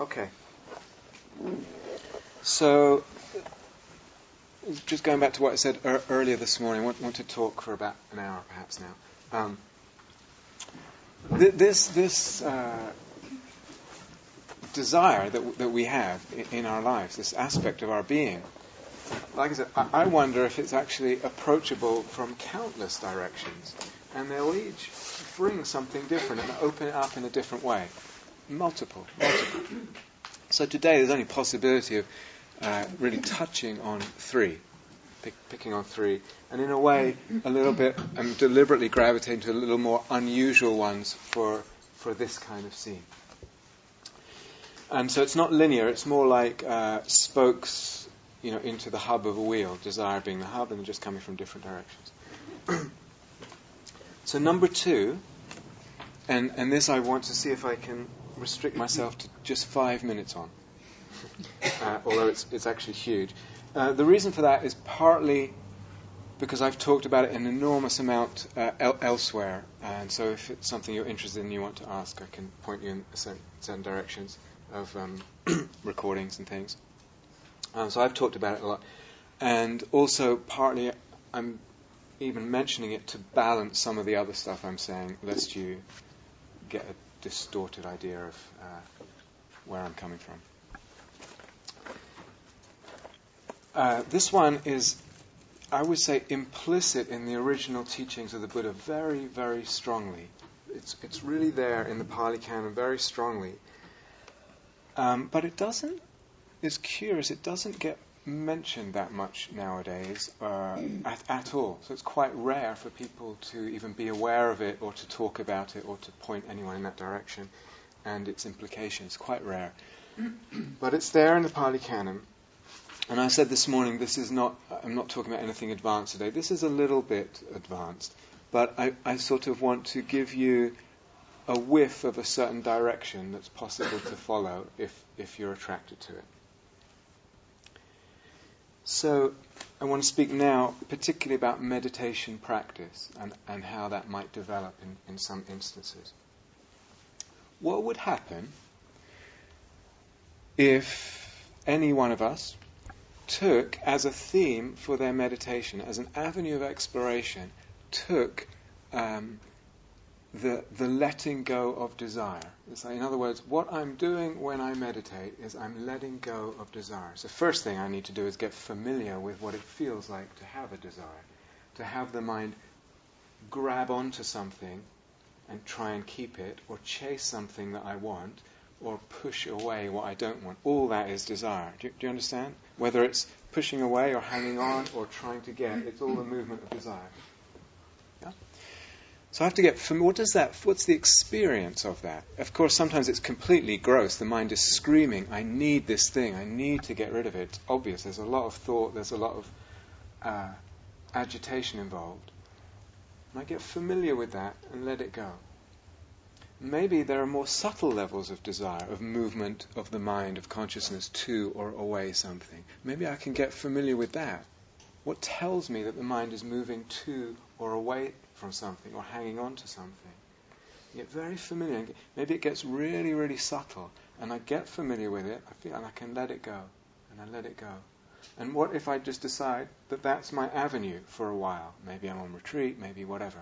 Okay. So, just going back to what I said earlier this morning, I want to talk for about an hour perhaps now. This desire that we have in our lives, this aspect of our being, like I said, I wonder if it's actually approachable from countless directions, and they'll each bring something different and open it up in a different way. Multiple. So today there's only possibility of really touching on three, picking on three, and in a way a little bit, I'm deliberately gravitating to a little more unusual ones for this kind of scene. And so it's not linear, it's more like spokes, into the hub of a wheel, desire being the hub and just coming from different directions. So number 2, and this I want to see if I can restrict myself to just 5 minutes on, although it's actually huge. The reason for that is partly because I've talked about it an enormous amount elsewhere, and so if it's something you're interested in and you want to ask, I can point you in certain directions of recordings and things. So I've talked about it a lot, and also partly I'm even mentioning it to balance some of the other stuff I'm saying, lest you get a distorted idea of where I'm coming from. This one is, I would say, implicit in the original teachings of the Buddha very, very strongly. It's really there in the Pali Canon very strongly. But it doesn't, it's curious, it doesn't get mentioned that much nowadays at all. So it's quite rare for people to even be aware of it or to talk about it or to point anyone in that direction and its implications. Quite rare. But it's there in the Pali Canon. And I said this morning, I'm not talking about anything advanced today. This is a little bit advanced. But I sort of want to give you a whiff of a certain direction that's possible to follow if you're attracted to it. So I want to speak now particularly about meditation practice and how that might develop in some instances. What would happen if any one of us took as a theme for their meditation, as an avenue of exploration, took the letting go of desire? It's like, in other words, what I'm doing when I meditate is I'm letting go of desire. So first thing I need to do is get familiar with what it feels like to have a desire, to have the mind grab onto something and try and keep it, or chase something that I want, or push away what I don't want. All that is desire. Do you understand? Whether it's pushing away or hanging on or trying to get, it's all the movement of desire. Yeah? So I have to get familiar. What's the experience of that? Of course, sometimes it's completely gross. The mind is screaming, I need this thing, I need to get rid of it. It's obvious. There's a lot of thought, there's a lot of agitation involved. And I get familiar with that and let it go. Maybe there are more subtle levels of desire, of movement of the mind, of consciousness to or away something. Maybe I can get familiar with that. What tells me that the mind is moving to or away from something or hanging on to something? I get very familiar. Maybe it gets really, really subtle, and I get familiar with it, I feel, and I can let it go, and I let it go. And what if I just decide that that's my avenue for a while? Maybe I'm on retreat, maybe whatever.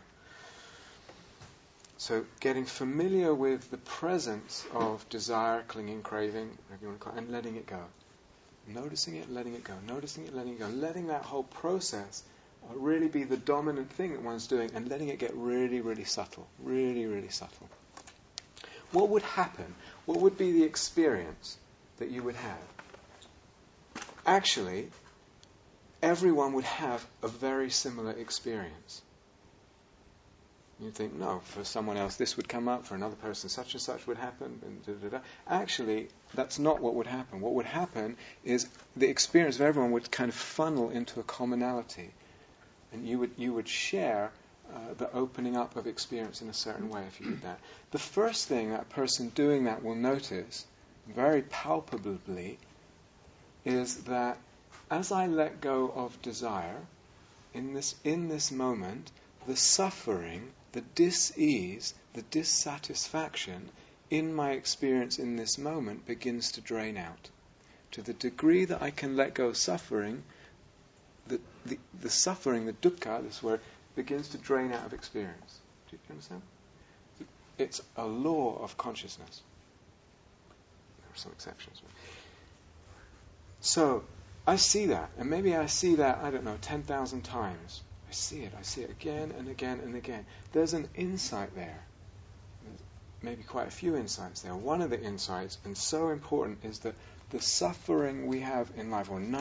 So getting familiar with the presence of desire, clinging, craving, whatever you want to call it, and letting it go. Noticing it, letting it go. Noticing it, letting it go. Letting that whole process really be the dominant thing that one's doing, and letting it get really, really subtle. Really, really subtle. What would happen? What would be the experience that you would have? Actually, everyone would have a very similar experience. You think, no, for someone else this would come up, for another person such and such would happen, and da-da-da. Actually, that's not what would happen. What would happen is the experience of everyone would kind of funnel into a commonality, and you would share the opening up of experience in a certain way if you did that. The first thing that person doing that will notice, very palpably, is that as I let go of desire, in this moment, the suffering, the dis-ease, the dissatisfaction in my experience in this moment begins to drain out. To the degree that I can let go of suffering, the suffering, the dukkha, this word, begins to drain out of experience. Do you understand? It's a law of consciousness. There are some exceptions. So, I see that, and maybe I see that, 10,000 times. I see it again and again and again. There's an insight there. Maybe quite a few insights there. One of the insights, and so important, is that the suffering we have in life, or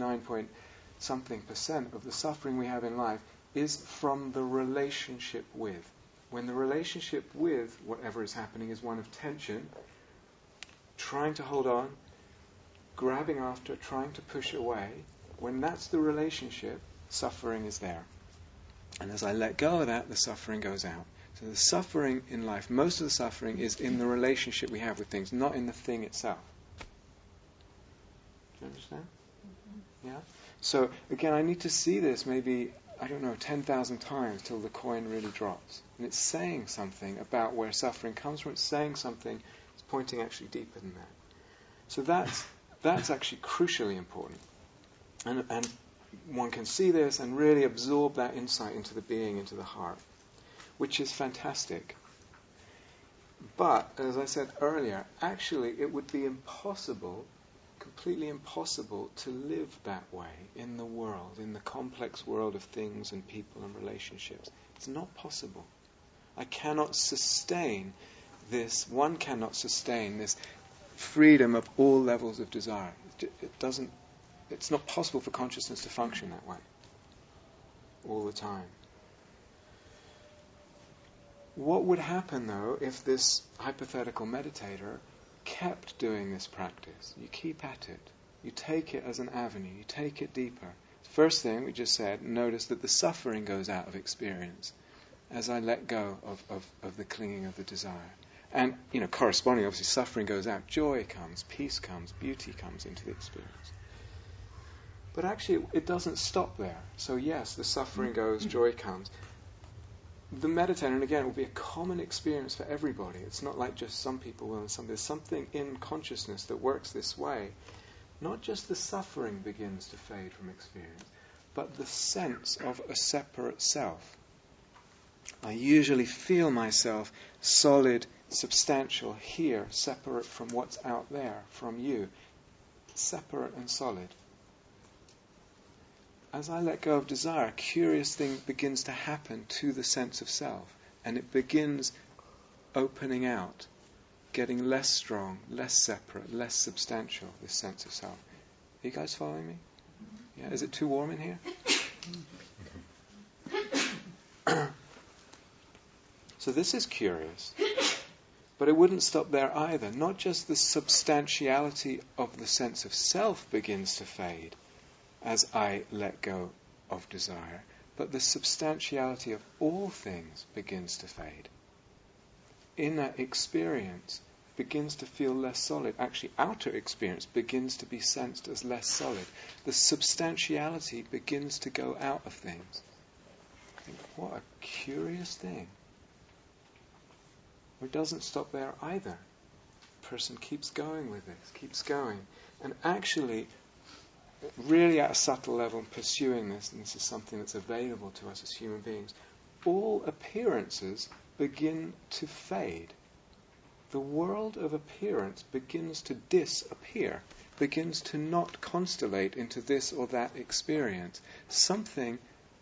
99% of the suffering we have in life, is from the relationship with. When the relationship with whatever is happening is one of tension, trying to hold on, grabbing after, trying to push away, when that's the relationship, suffering is there. And as I let go of that, the suffering goes out. So the suffering in life, most of the suffering is in the relationship we have with things, not in the thing itself. Do you understand? Mm-hmm. Yeah? So, again, I need to see this maybe, 10,000 times till the coin really drops. And it's saying something about where suffering comes from. It's saying something, it's pointing actually deeper than that. So that's actually crucially important. And one can see this and really absorb that insight into the being, into the heart, which is fantastic. But, as I said earlier, actually it would be impossible, completely impossible, to live that way in the world, in the complex world of things and people and relationships. It's not possible. I cannot sustain this, one cannot sustain this freedom of all levels of desire. It's not possible for consciousness to function that way all the time. What would happen, though, if this hypothetical meditator kept doing this practice? You keep at it. You take it as an avenue. You take it deeper. First thing we just said, notice that the suffering goes out of experience as I let go of the clinging of the desire. And, corresponding, obviously, suffering goes out. Joy comes, peace comes, beauty comes into the experience. But actually, it doesn't stop there. So yes, the suffering goes, joy comes. The meditator, and again, it will be a common experience for everybody. It's not like just some people will and some. There's something in consciousness that works this way. Not just the suffering begins to fade from experience, but the sense of a separate self. I usually feel myself solid, substantial, here, separate from what's out there, from you. Separate and solid. As I let go of desire, a curious thing begins to happen to the sense of self, and it begins opening out, getting less strong, less separate, less substantial, this sense of self. Are you guys following me? Yeah. Is it too warm in here? So this is curious, but it wouldn't stop there either. Not just the substantiality of the sense of self begins to fade as I let go of desire, but the substantiality of all things begins to fade. Inner experience begins to feel less solid. Actually, outer experience begins to be sensed as less solid. The substantiality begins to go out of things. I think, what a curious thing. It doesn't stop there either. The person keeps going with this, keeps going. And actually, really at a subtle level, pursuing this, and this is something that's available to us as human beings, all appearances begin to fade. The world of appearance begins to disappear, begins to not constellate into this or that experience. Something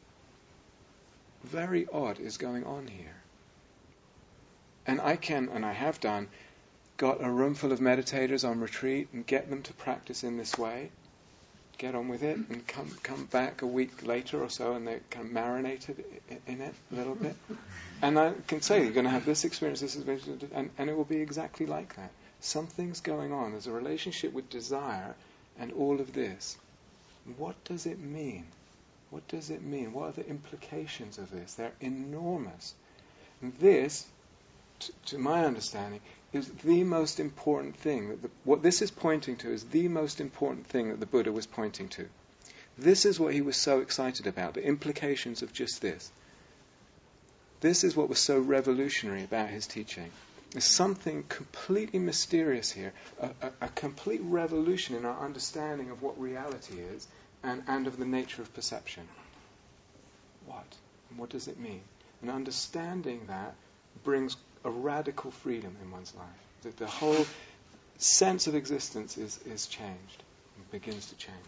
very odd is going on here. And I can, and I have done, got a room full of meditators on retreat and get them to practice in this way. Get on with it and come back a week later or so and they kind of marinated in it a little bit. And I can say, you're going to have this experience, and it will be exactly like that. Something's going on. There's a relationship with desire and all of this. What does it mean? What does it mean? What are the implications of this? They're enormous. And this, to my understanding, is the most important thing. What this is pointing to is the most important thing that the Buddha was pointing to. This is what he was so excited about, the implications of just this. This is what was so revolutionary about his teaching. There's something completely mysterious here, a complete revolution in our understanding of what reality is and of the nature of perception. What? And what does it mean? And understanding that brings a radical freedom in one's life. The whole sense of existence is changed, and begins to change.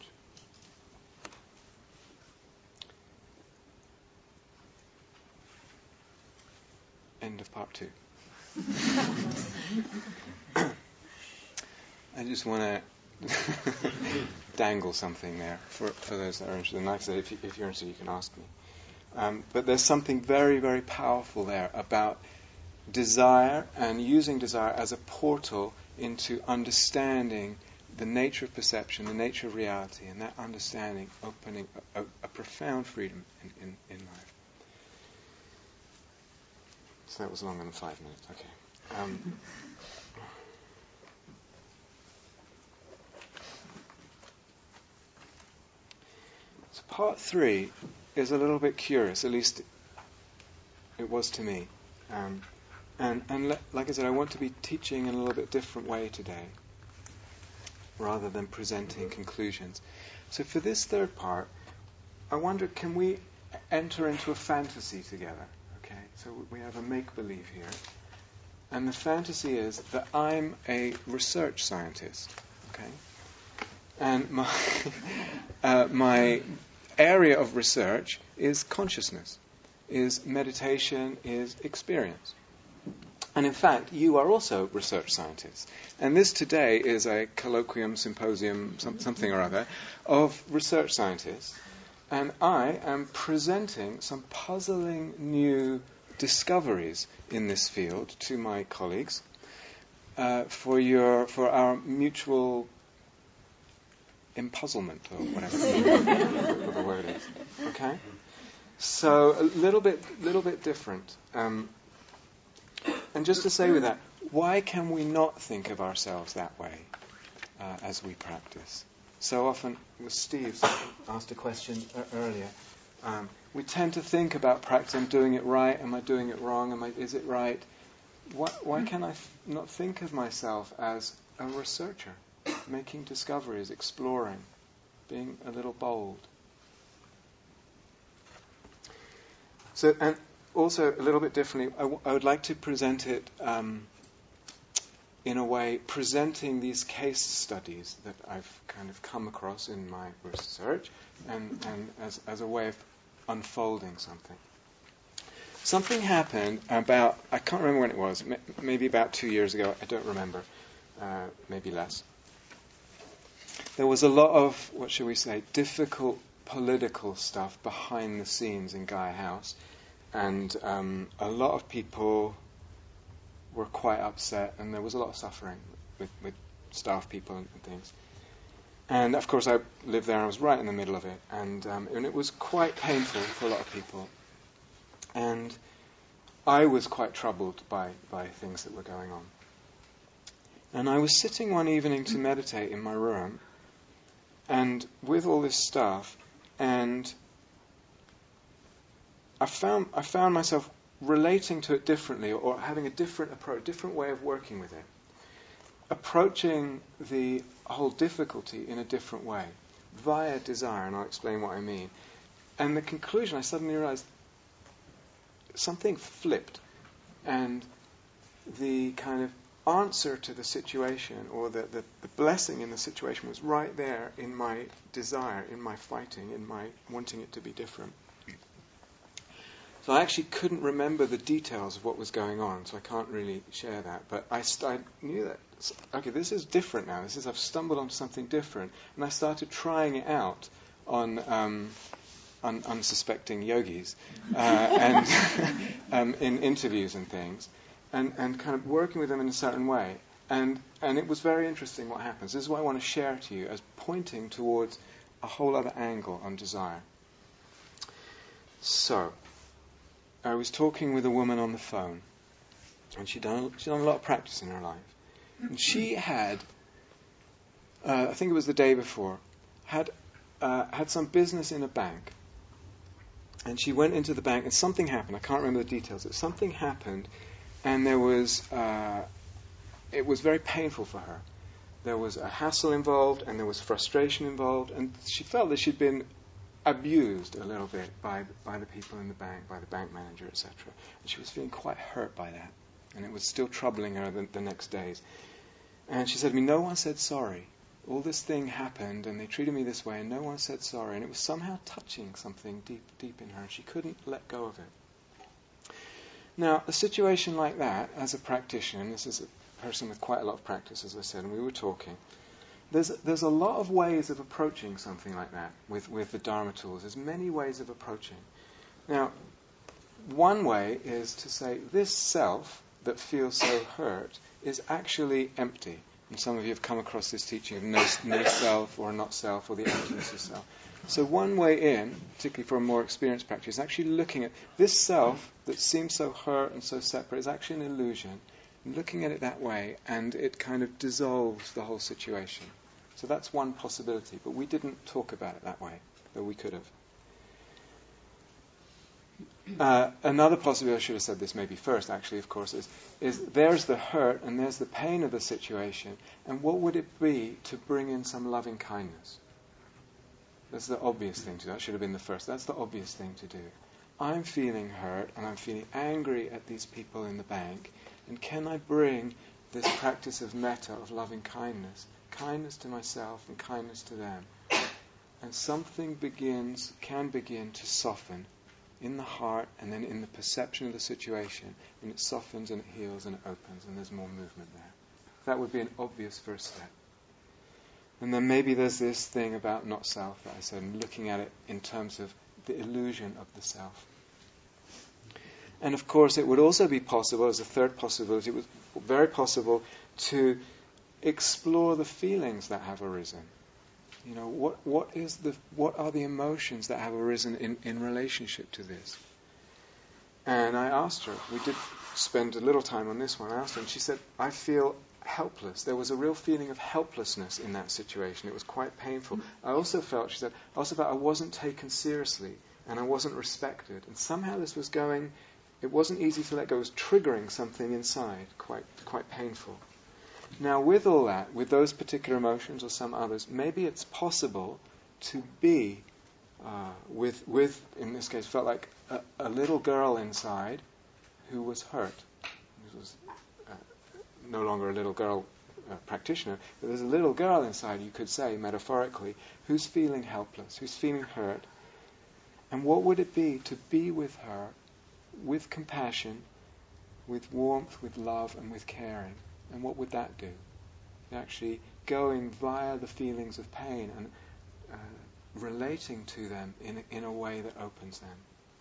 End of part 2. I just want to dangle something there for those that are interested. And like I said, if you're interested, you can ask me. But there's something very, very powerful there about desire and using desire as a portal into understanding the nature of perception, the nature of reality, and that understanding opening a profound freedom in life. So that was longer than 5 minutes. Okay. So part 3 is a little bit curious, at least it was to me. Like I said, I want to be teaching in a little bit different way today, rather than presenting conclusions. So for this third part, I wonder, can we enter into a fantasy together? Okay, so we have a make-believe here. And the fantasy is that I'm a research scientist. Okay? And my area of research is consciousness, is meditation, is experience. And in fact, you are also research scientists. And this today is a colloquium, symposium, something or other, of research scientists. And I am presenting some puzzling new discoveries in this field to my colleagues for our mutual impuzzlement, or whatever the word is. Okay? So a little bit different. And just to say with that, why can we not think of ourselves that way as we practice? So often, Steve asked a question earlier. We tend to think about practice. I'm doing it right. Am I doing it wrong? Is it right? Why can I not think of myself as a researcher, making discoveries, exploring, being a little bold? So, and also a little bit differently, I would like to present it in a way, presenting these case studies that I've kind of come across in my research, and as a way of unfolding something. Something happened about, I can't remember when it was, maybe about 2 years ago, I don't remember, maybe less. There was a lot of, what shall we say, difficult political stuff behind the scenes in Gaia House, and a lot of people were quite upset, and there was a lot of suffering with staff people and things. And of course I lived there, and I was right in the middle of it, and it was quite painful for a lot of people. And I was quite troubled by things that were going on. And I was sitting one evening to meditate in my room, and with all this stuff, and I found myself relating to it differently, or having a different approach, different way of working with it. Approaching the whole difficulty in a different way, via desire, and I'll explain what I mean. And the conclusion, I suddenly realized something flipped, and the kind of answer to the situation, or the blessing in the situation, was right there in my desire, in my fighting, in my wanting it to be different. So I actually couldn't remember the details of what was going on, so I can't really share that. But I knew that, okay, this is different now. I've stumbled onto something different. And I started trying it out on unsuspecting yogis and in interviews and things, and kind of working with them in a certain way. And it was very interesting what happens. This is what I want to share to you as pointing towards a whole other angle on desire. So, I was talking with a woman on the phone, and she'd done a lot of practice in her life. And she had, I think it was the day before, had some business in a bank. And she went into the bank, and something happened. I can't remember the details. Something happened, And there was, it was very painful for her. There was a hassle involved, and there was frustration involved, and she felt that she'd been abused a little bit by the people in the bank, by the bank manager, etc. And she was feeling quite hurt by that, and it was still troubling her the next days. And she said to me, no one said sorry. All this thing happened, and they treated me this way, and no one said sorry. And it was somehow touching something deep in her, and she couldn't let go of it. Now, a situation like that, as a practitioner, and this is a person with quite a lot of practice, as I said, and we were talking, there's a lot of ways of approaching something like that with the Dharma tools. There's many ways of approaching. Now, one way is to say, this self that feels so hurt is actually empty. And some of you have come across this teaching of no self or not self, or the emptiness of self. So one way in, particularly for a more experienced practice, is actually looking at this self that seems so hurt and so separate is actually an illusion. And looking at it that way, and it kind of dissolves the whole situation. So that's one possibility, but we didn't talk about it that way, though we could have. Another possibility, I should have said this maybe first, actually, of course, is there's the hurt and there's the pain of the situation, and what would it be to bring in some loving kindness? That's the obvious thing to do. That should have been the first. That's the obvious thing to do. I'm feeling hurt and I'm feeling angry at these people in the bank, and can I bring this practice of metta, of loving kindness to myself and kindness to them? And something can begin to soften in the heart and then in the perception of the situation, and it softens and it heals and it opens and there's more movement there. That would be an obvious first step. And then maybe there's this thing about not self that I said, and looking at it in terms of the illusion of the self. And of course it would also be possible, as a third possibility, it was very possible to explore the feelings that have arisen. You know, what are the emotions that have arisen in relationship to this? And I asked her, we did spend a little time on this one, I asked her, and she said, I feel helpless. There was a real feeling of helplessness in that situation. It was quite painful. I also felt, she said, I wasn't taken seriously and I wasn't respected. And somehow this was going, it wasn't easy to let go. It was triggering something inside, quite painful. Now, with all that, with those particular emotions or some others, maybe it's possible to be with, in this case, felt like a little girl inside who was hurt. This was no longer a little girl practitioner, but there's a little girl inside, you could say, metaphorically, who's feeling helpless, who's feeling hurt. And what would it be to be with her with compassion, with warmth, with love, and with caring? And what would that do? Actually going via the feelings of pain and relating to them in a way that opens them.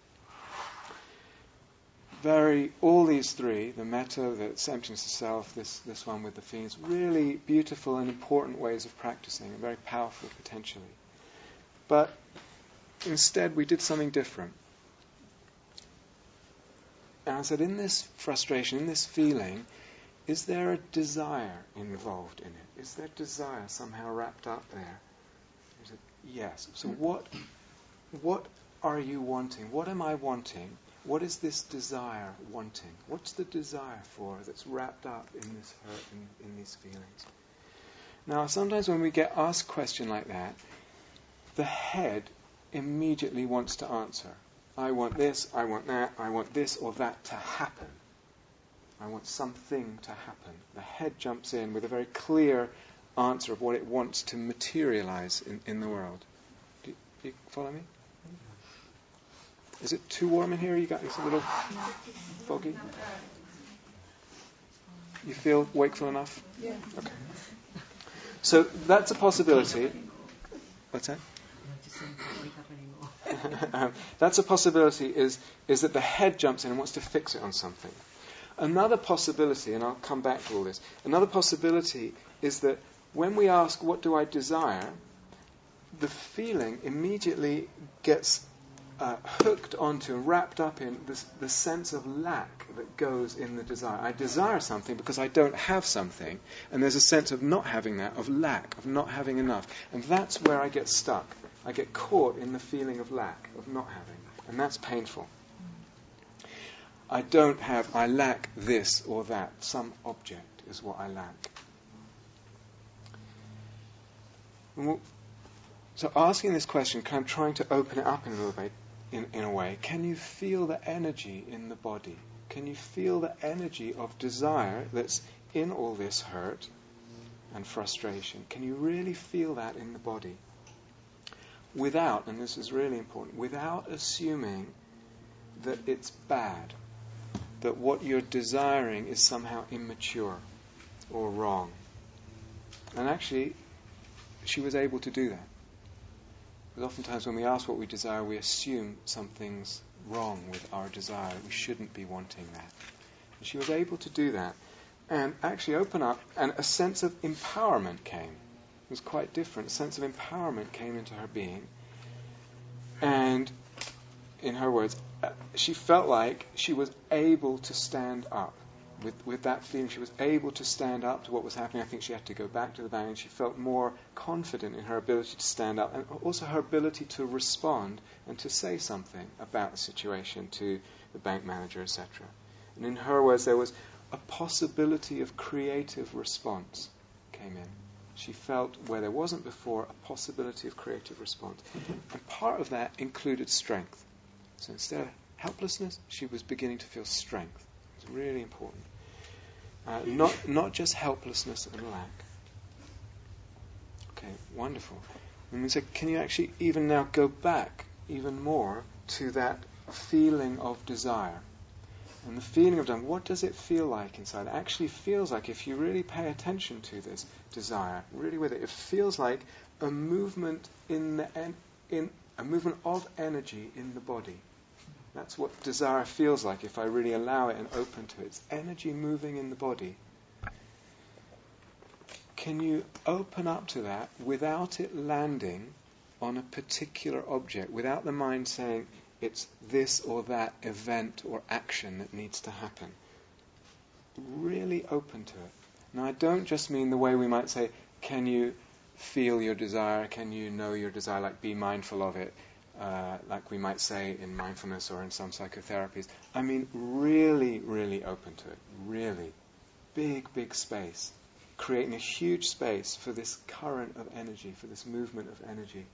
All these three, the metta, the emptiness of self, this one with the feelings, really beautiful and important ways of practicing, and very powerful potentially. But instead we did something different. And I said, in this frustration, in this feeling, is there a desire involved in it? Is there desire somehow wrapped up there? He said, yes. So what are you wanting? What am I wanting? What is this desire wanting? What's the desire for that's wrapped up in this hurt, in these feelings? Now, sometimes when we get asked a question like that, the head immediately wants to answer. I want this, I want that, I want this or that to happen. I want something to happen. The head jumps in with a very clear answer of what it wants to materialize in the world. Do you follow me? Is it too warm in here? You got it's a little foggy? You feel wakeful enough? Yeah. Okay. So that's a possibility. What's that? That's a possibility is that the head jumps in and wants to fix it on something. Another possibility, and I'll come back to all this, another possibility is that when we ask, what do I desire, the feeling immediately gets hooked onto, wrapped up in the sense of lack that goes in the desire. I desire something because I don't have something, and there's a sense of not having that, of lack, of not having enough. And that's where I get stuck. I get caught in the feeling of lack, of not having, and that's painful. I lack this or that. Some object is what I lack. So asking this question, kind of trying to open it up in a way, can you feel the energy in the body? Can you feel the energy of desire that's in all this hurt and frustration? Can you really feel that in the body? Without, and this is really important, without assuming that it's bad, that what you're desiring is somehow immature or wrong. And actually, she was able to do that. Because oftentimes when we ask what we desire, we assume something's wrong with our desire. We shouldn't be wanting that. And she was able to do that and actually open up, and a sense of empowerment came. It was quite different. A sense of empowerment came into her being. And in her words, she felt like she was able to stand up. With that feeling, she was able to stand up to what was happening. I think she had to go back to the bank, and she felt more confident in her ability to stand up, and also her ability to respond and to say something about the situation to the bank manager, etc. And in her words, there was a possibility of creative response came in. She felt where there wasn't before a possibility of creative response. And part of that included strength. So instead of helplessness, she was beginning to feel strength. It's really important. Not just helplessness and lack. Okay, wonderful. And so can you actually even now go back even more to that feeling of desire? And the feeling of desire, what does it feel like inside? It actually feels like, if you really pay attention to this desire, really with it, it feels like a movement in a movement of energy in the body. That's what desire feels like if I really allow it and open to it. It's energy moving in the body. Can you open up to that without it landing on a particular object, without the mind saying it's this or that event or action that needs to happen? Really open to it. Now, I don't just mean the way we might say, can you feel your desire, can you know your desire, like be mindful of it, like we might say in mindfulness or in some psychotherapies. I mean really, really open to it. Really. Big space. Creating a huge space for this current of energy, for this movement of energy.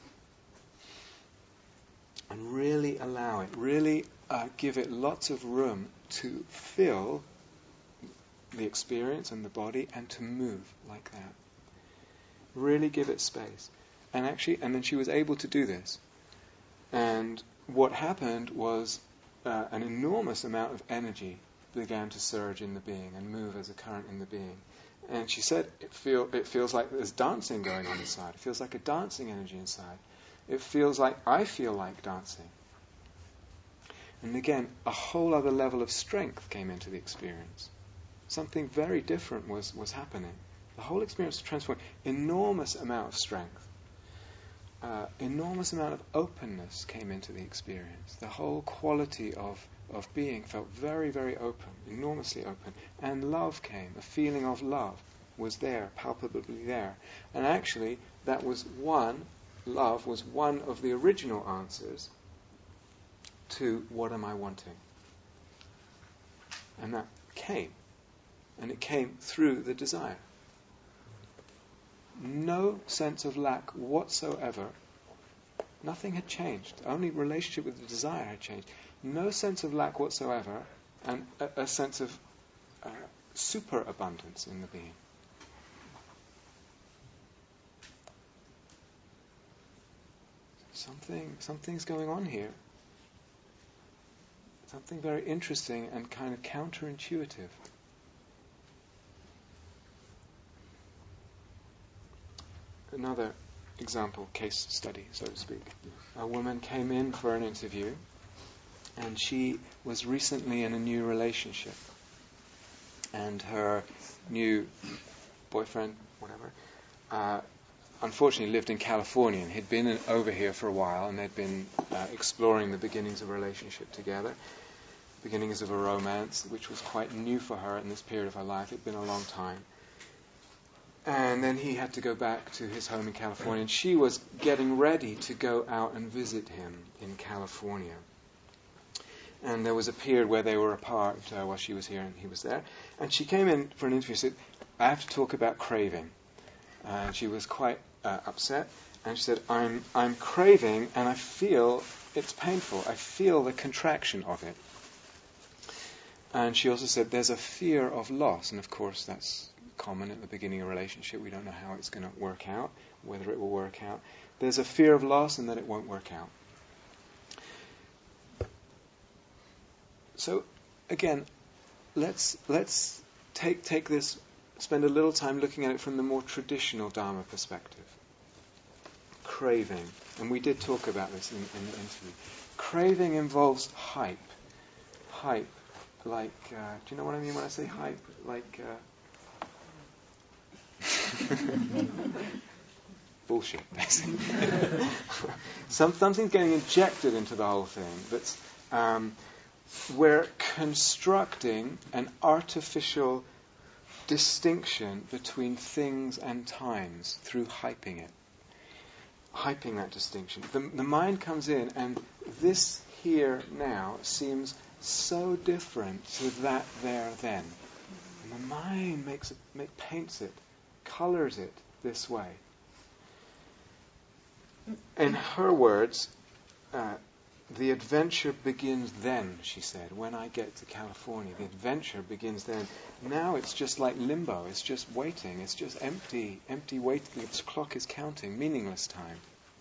And really allow it, really give it lots of room to fill the experience and the body and to move like that. Really give it space. And then she was able to do this. And what happened was an enormous amount of energy began to surge in the being and move as a current in the being. And she said it feels like there's dancing going on inside. It feels like a dancing energy inside. It feels like I feel like dancing. And again, a whole other level of strength came into the experience. Something very different was happening. The whole experience was transformed. Enormous amount of strength. Enormous amount of openness came into the experience. The whole quality of being felt very, very open, enormously open. And love came. A feeling of love was there, palpably there. And actually, love was one of the original answers to what am I wanting? And that came. And it came through the desire. No sense of lack whatsoever. Nothing had changed. Only relationship with the desire had changed. No sense of lack whatsoever, and a sense of superabundance in the being. Something's going on here. Something very interesting and kind of counterintuitive. Another example, case study, so to speak. A woman came in for an interview, and she was recently in a new relationship. And her new boyfriend, whatever, unfortunately lived in California, and he'd been over here for a while, and they'd been exploring the beginnings of a relationship together, beginnings of a romance, which was quite new for her in this period of her life. It'd been a long time. And then he had to go back to his home in California, and she was getting ready to go out and visit him in California. And there was a period where they were apart while she was here and he was there. And she came in for an interview and said, I have to talk about craving. And she was quite upset. And she said, I'm craving and I feel it's painful. I feel the contraction of it. And she also said there's a fear of loss. And of course that's common at the beginning of a relationship. We don't know how it's going to work out, whether it will work out. There's a fear of loss and that it won't work out. So again, let's take this, spend a little time looking at it from the more traditional Dharma perspective. Craving, and we did talk about this in the interview. Craving involves hype. Hype, like, do you know what I mean when I say hype? Like, bullshit, basically. Something's getting injected into the whole thing that's we're constructing an artificial distinction between things and times through hyping it. Hyping that distinction. The mind comes in and this here now seems so different to that there then. And the mind paints it, colors it this way. In her words, the adventure begins then, she said. When I get to California, the adventure begins then. Now it's just like limbo. It's just waiting. It's just empty waiting. The clock is counting, meaningless time.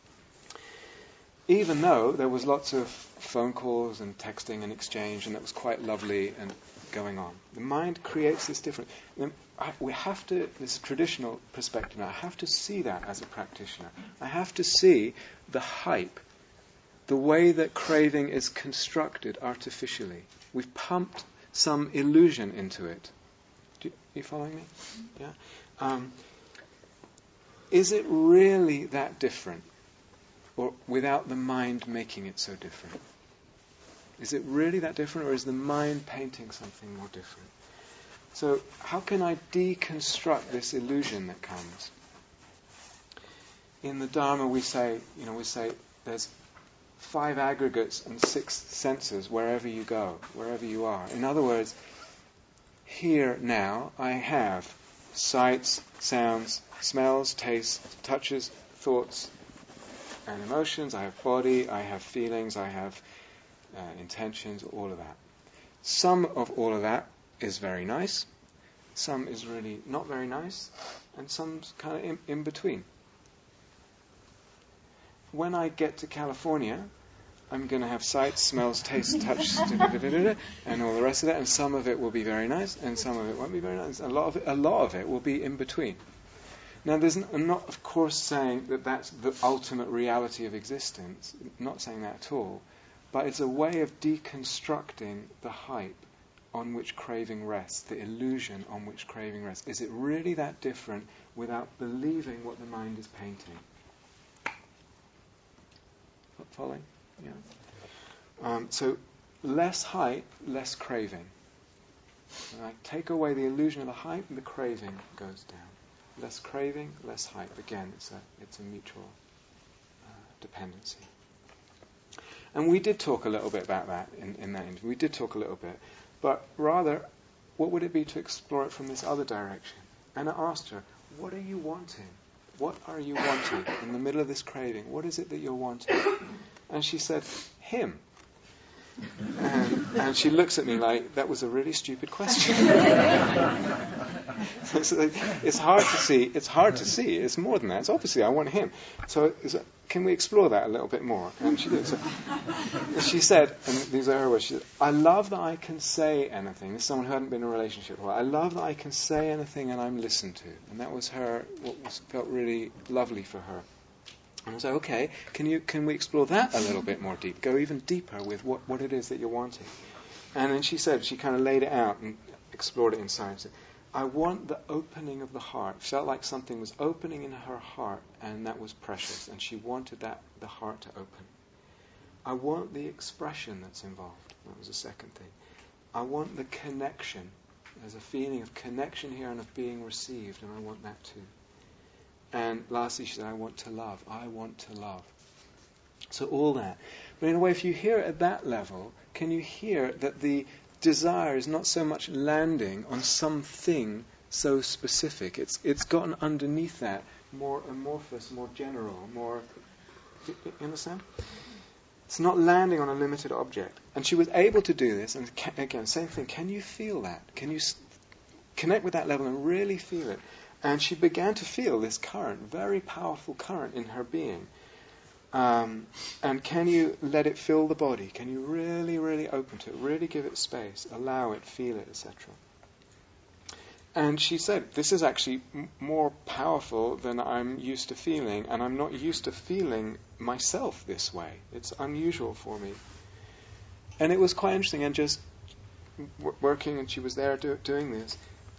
Even though there was lots of phone calls and texting and exchange, and that was quite lovely and going on. The mind creates this different. We have to, this traditional perspective now, I have to see that as a practitioner. I have to see the hype, the way that craving is constructed artificially. We've pumped some illusion into it. You following me? Yeah. Is it really that different, or without the mind making it so different? Is it really that different, or is the mind painting something more different? So, how can I deconstruct this illusion that comes? In the Dharma, we say there's 5 aggregates and 6 senses wherever you go, wherever you are. In other words, here now I have sights, sounds, smells, tastes, touches, thoughts, and emotions. I have body, I have feelings, I have intentions, all of that. Some of all of that is very nice, some is really not very nice, and some's kind of in between. When I get to California, I'm going to have sights, smells, tastes, touch, and all the rest of that, and some of it will be very nice, and some of it won't be very nice. A lot of it will be in between. Now, I'm not, of course, saying that that's the ultimate reality of existence. I'm not saying that at all. But it's a way of deconstructing the hype on which craving rests, the illusion on which craving rests. Is it really that different without believing what the mind is painting? Following? Yeah. So, less hype, less craving. When I take away the illusion of the hype, and the craving goes down. Less craving, less hype. Again, it's a mutual dependency. And we did talk a little bit about that in that interview. We did talk a little bit. But rather, what would it be to explore it from this other direction? And I asked her, what are you wanting? What are you wanting in the middle of this craving? What is it that you're wanting? And she said, him. And she looks at me like, that was a really stupid question. So it's hard to see. It's hard to see. It's more than that. It's obviously I want him. So can we explore that a little bit more? And she did. So she said, and these are her words, she said, I love that I can say anything. This is someone who hadn't been in a relationship for a while. I love that I can say anything and I'm listened to. And that was felt really lovely for her. And I was like, okay, can we explore that a little bit more deep? Go even deeper with what it is that you're wanting. And then she said, she kind of laid it out and explored it inside. She said, I want the opening of the heart. Felt like something was opening in her heart, and that was precious. And she wanted the heart to open. I want the expression that's involved. That was the second thing. I want the connection. There's a feeling of connection here and of being received, and I want that too. And lastly, she said, I want to love. I want to love. So all that. But in a way, if you hear it at that level, can you hear that the desire is not so much landing on something so specific? It's gotten underneath that, more amorphous, more general, more... You understand? It's not landing on a limited object. And she was able to do this, and again, same thing. Can you feel that? Can you connect with that level and really feel it? And she began to feel this current, very powerful current in her being. And can you let it fill the body? Can you really, really open to it? Really give it space, allow it, feel it, etc. And she said, this is actually more powerful than I'm used to feeling, and I'm not used to feeling myself this way. It's unusual for me. And it was quite interesting, and just working, and she was there doing this.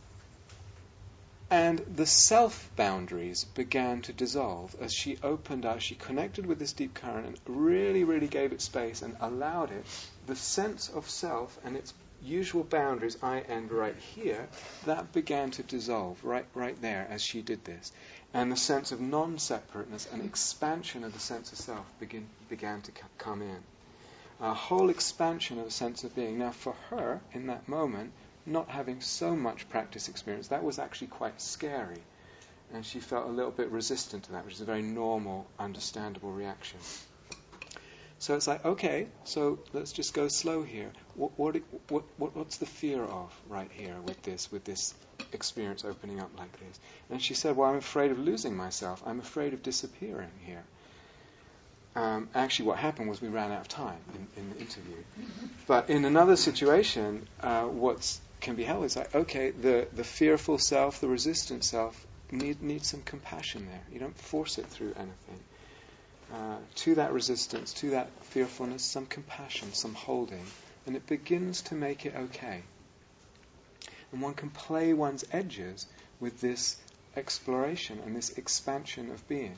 And the self-boundaries began to dissolve as she opened out, she connected with this deep current and really, really gave it space and allowed it. The sense of self and its usual boundaries, I end right here, that began to dissolve right there as she did this. And the sense of non-separateness and expansion of the sense of self began to come in. A whole expansion of the sense of being. Now for her, in that moment, not having so much practice experience, that was actually quite scary. And she felt a little bit resistant to that, which is a very normal, understandable reaction. So it's like, okay, so let's just go slow here. What's the fear of right here with this experience opening up like this? And she said, well, I'm afraid of losing myself. I'm afraid of disappearing here. Actually, what happened was we ran out of time in the interview. But in another situation, what can be held is like, okay, the fearful self, the resistant self, needs some compassion there. You don't force it through anything. To that resistance, to that fearfulness, some compassion, some holding, and it begins to make it okay. And one can play one's edges with this exploration and this expansion of being.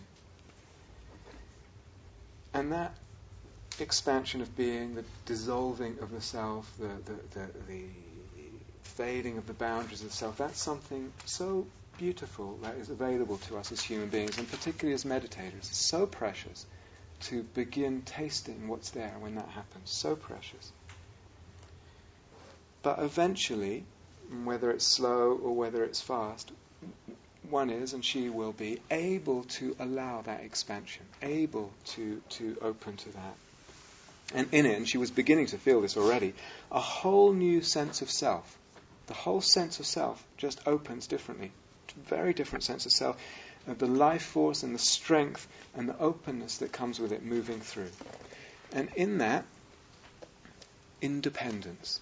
And that expansion of being, the dissolving of the self, the fading of the boundaries of the self, that's something so beautiful that is available to us as human beings, and particularly as meditators. It's so precious to begin tasting what's there when that happens. So precious. But eventually, whether it's slow or whether it's fast, one is, and she will be, able to allow that expansion, able to open to that. And in it, and she was beginning to feel this already, a whole new sense of self. The whole sense of self just opens differently. Very different sense of self, of the life force and the strength and the openness that comes with it moving through. And in that, independence.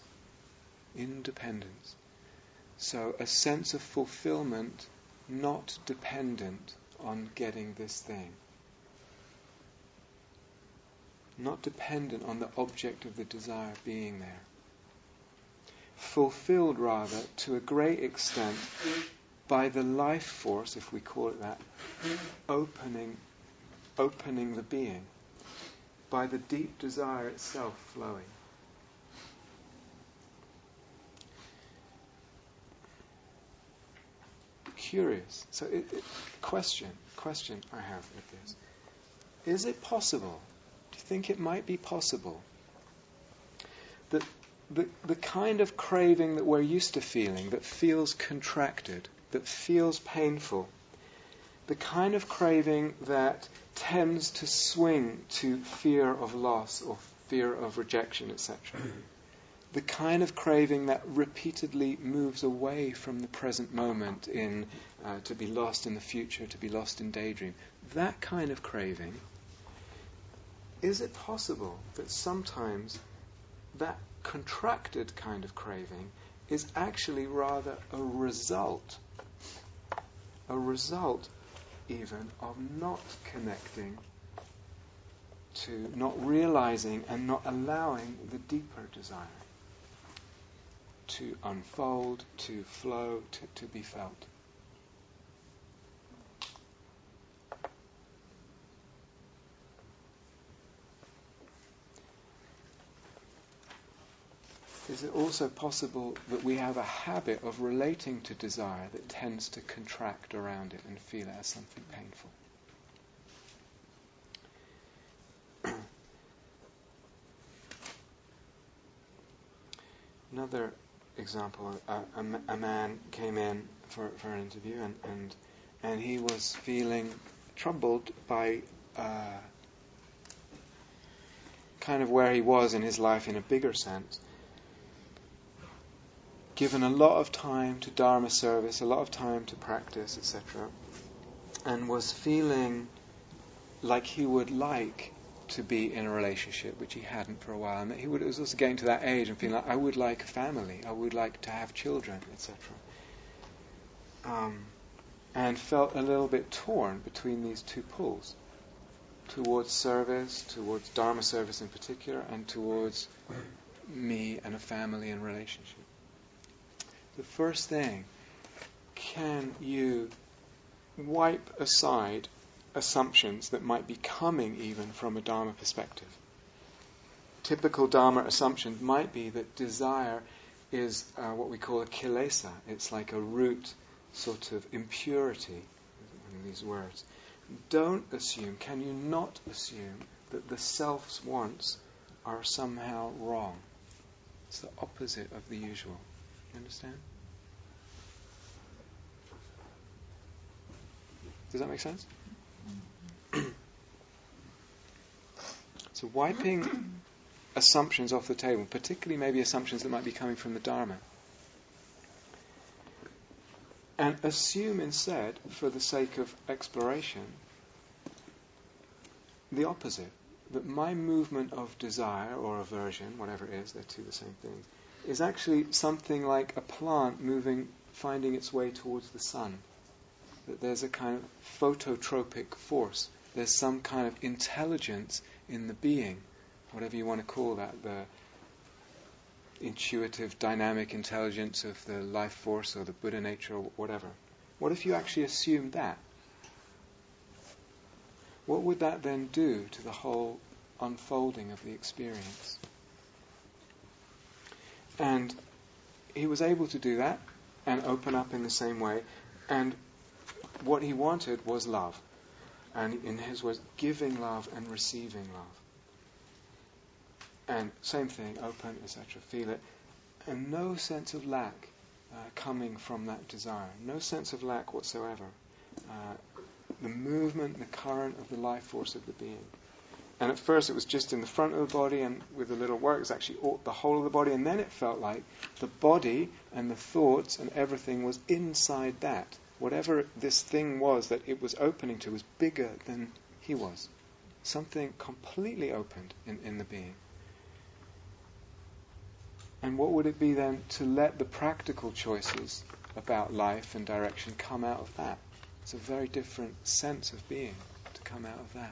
So a sense of fulfillment, not dependent on getting this thing. Not dependent on the object of the desire being there. Fulfilled, rather, to a great extent, by the life force, if we call it that, opening the being, by the deep desire itself flowing. Curious. So, question I have with this: is it possible? Do you think it might be possible that the kind of craving that we're used to feeling, that feels contracted, that feels painful, the kind of craving that tends to swing to fear of loss or fear of rejection, etc., the kind of craving that repeatedly moves away from the present moment in to be lost in the future, to be lost in daydream, that kind of craving, is it possible that sometimes that contracted kind of craving is actually rather a result even of not connecting to, not realizing and not allowing the deeper desire to unfold, to flow, to be felt? Is it also possible that we have a habit of relating to desire that tends to contract around it and feel it as something painful? Another example, a man came in for an interview, and he was feeling troubled by kind of where he was in his life in a bigger sense. Given a lot of time to Dharma service, a lot of time to practice, etc., and was feeling like he would like to be in a relationship, which he hadn't for a while, and that he was also getting to that age and feeling like, I would like a family, I would like to have children, etc. And felt a little bit torn between these two pulls, towards service, towards Dharma service in particular, and towards me and a family and relationship. The first thing, can you wipe aside assumptions that might be coming even from a Dharma perspective? Typical Dharma assumption might be that desire is what we call a kilesa. It's like a root sort of impurity, in these words. Don't assume, can you not assume, that the self's wants are somehow wrong? It's the opposite of the usual. You understand? Does that make sense? So wiping assumptions off the table, particularly maybe assumptions that might be coming from the Dharma, and assume instead, for the sake of exploration, the opposite, that my movement of desire or aversion, whatever it is, they're two the same thing, is actually something like a plant finding its way towards the sun. That there's a kind of phototropic force. There's some kind of intelligence in the being, whatever you want to call that, the intuitive, dynamic intelligence of the life force or the Buddha nature or whatever. What if you actually assumed that? What would that then do to the whole unfolding of the experience? And he was able to do that and open up in the same way, and what he wanted was love. And in his words, giving love and receiving love. And same thing, open, etc., feel it. And no sense of lack coming from that desire. No sense of lack whatsoever. The movement, the current of the life force of the being. And at first it was just in the front of the body, and with a little work it was actually the whole of the body, and then it felt like the body and the thoughts and everything was inside that. Whatever this thing was that it was opening to was bigger than he was. Something completely opened in the being. And what would it be then to let the practical choices about life and direction come out of that? It's a very different sense of being to come out of that.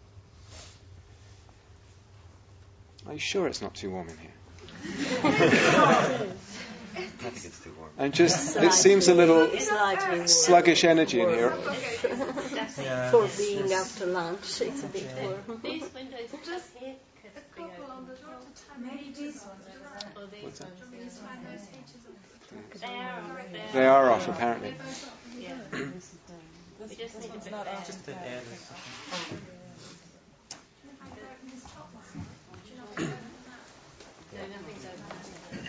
Are you sure it's not too warm in here? I think it's too warm. And just, it seems a little sluggish energy in here. For being after lunch, it's a bit warm. These windows just here. Maybe these ones. What's that? They are off, apparently. Yeah. We just need a bit of air. Just an air. No, nothing's open.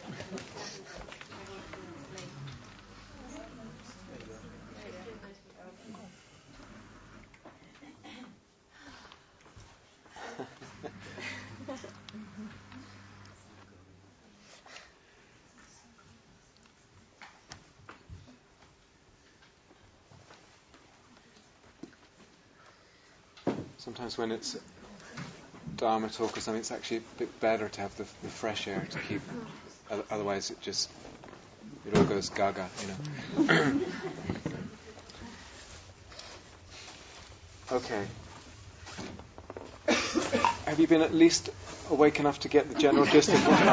Sometimes when it's Dharma talk or something, it's actually a bit better to have the fresh air to keep. Otherwise, it all goes gaga, you know. Okay. Have you been at least awake enough to get the general gist of what?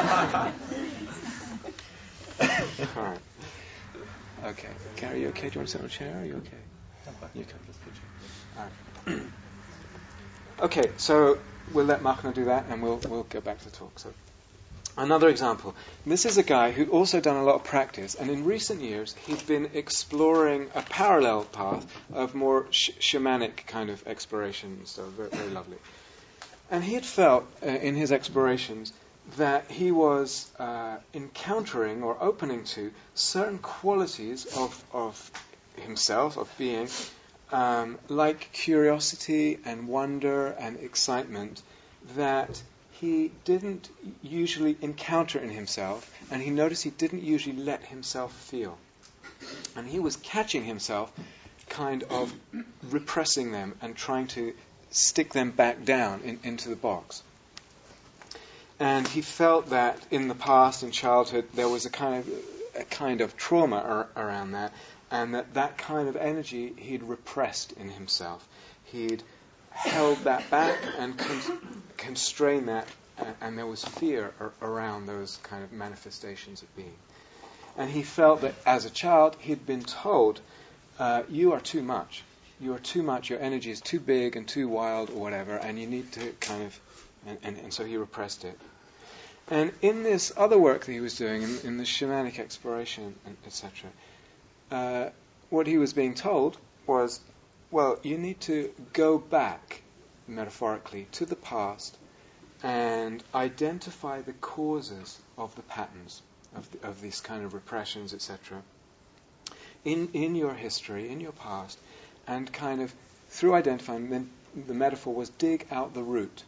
All right. Okay. Gary, you okay? Do you want to sit on a chair? Are you okay? You can. All right. Okay, so we'll let Machna do that, and we'll go back to the talk. So, another example. This is a guy who'd also done a lot of practice, and in recent years he'd been exploring a parallel path of more shamanic kind of exploration. So very, very lovely. And he had felt in his explorations that he was encountering or opening to certain qualities of himself, of being, like curiosity and wonder and excitement that he didn't usually encounter in himself, and he noticed he didn't usually let himself feel. And he was catching himself kind of repressing them and trying to stick them back down into the box. And he felt that in the past, in childhood, there was a kind of trauma around that, and that kind of energy he'd repressed in himself. He'd held that back and constrained that, and there was fear around those kind of manifestations of being. And he felt that as a child he'd been told, you are too much. You are too much, your energy is too big and too wild or whatever, and you need to kind of... And so he repressed it. And in this other work that he was doing, in the shamanic exploration, etc., what he was being told was, well, you need to go back, metaphorically, to the past and identify the causes of the patterns of these kind of repressions, etc., in your history, in your past, and kind of, through identifying, then the metaphor was dig out the root.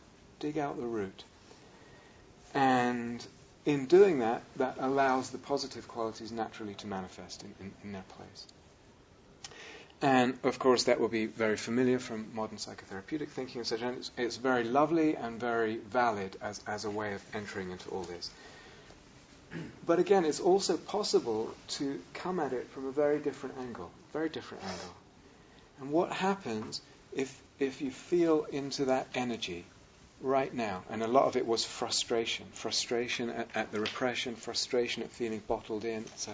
And in doing that, that allows the positive qualities naturally to manifest in their place. And, of course, that will be very familiar from modern psychotherapeutic thinking, etc. And it's very lovely and very valid as a way of entering into all this. But again, it's also possible to come at it from a very different angle. And what happens if you feel into that energy right now, and a lot of it was frustration at the repression, frustration at feeling bottled in, etc.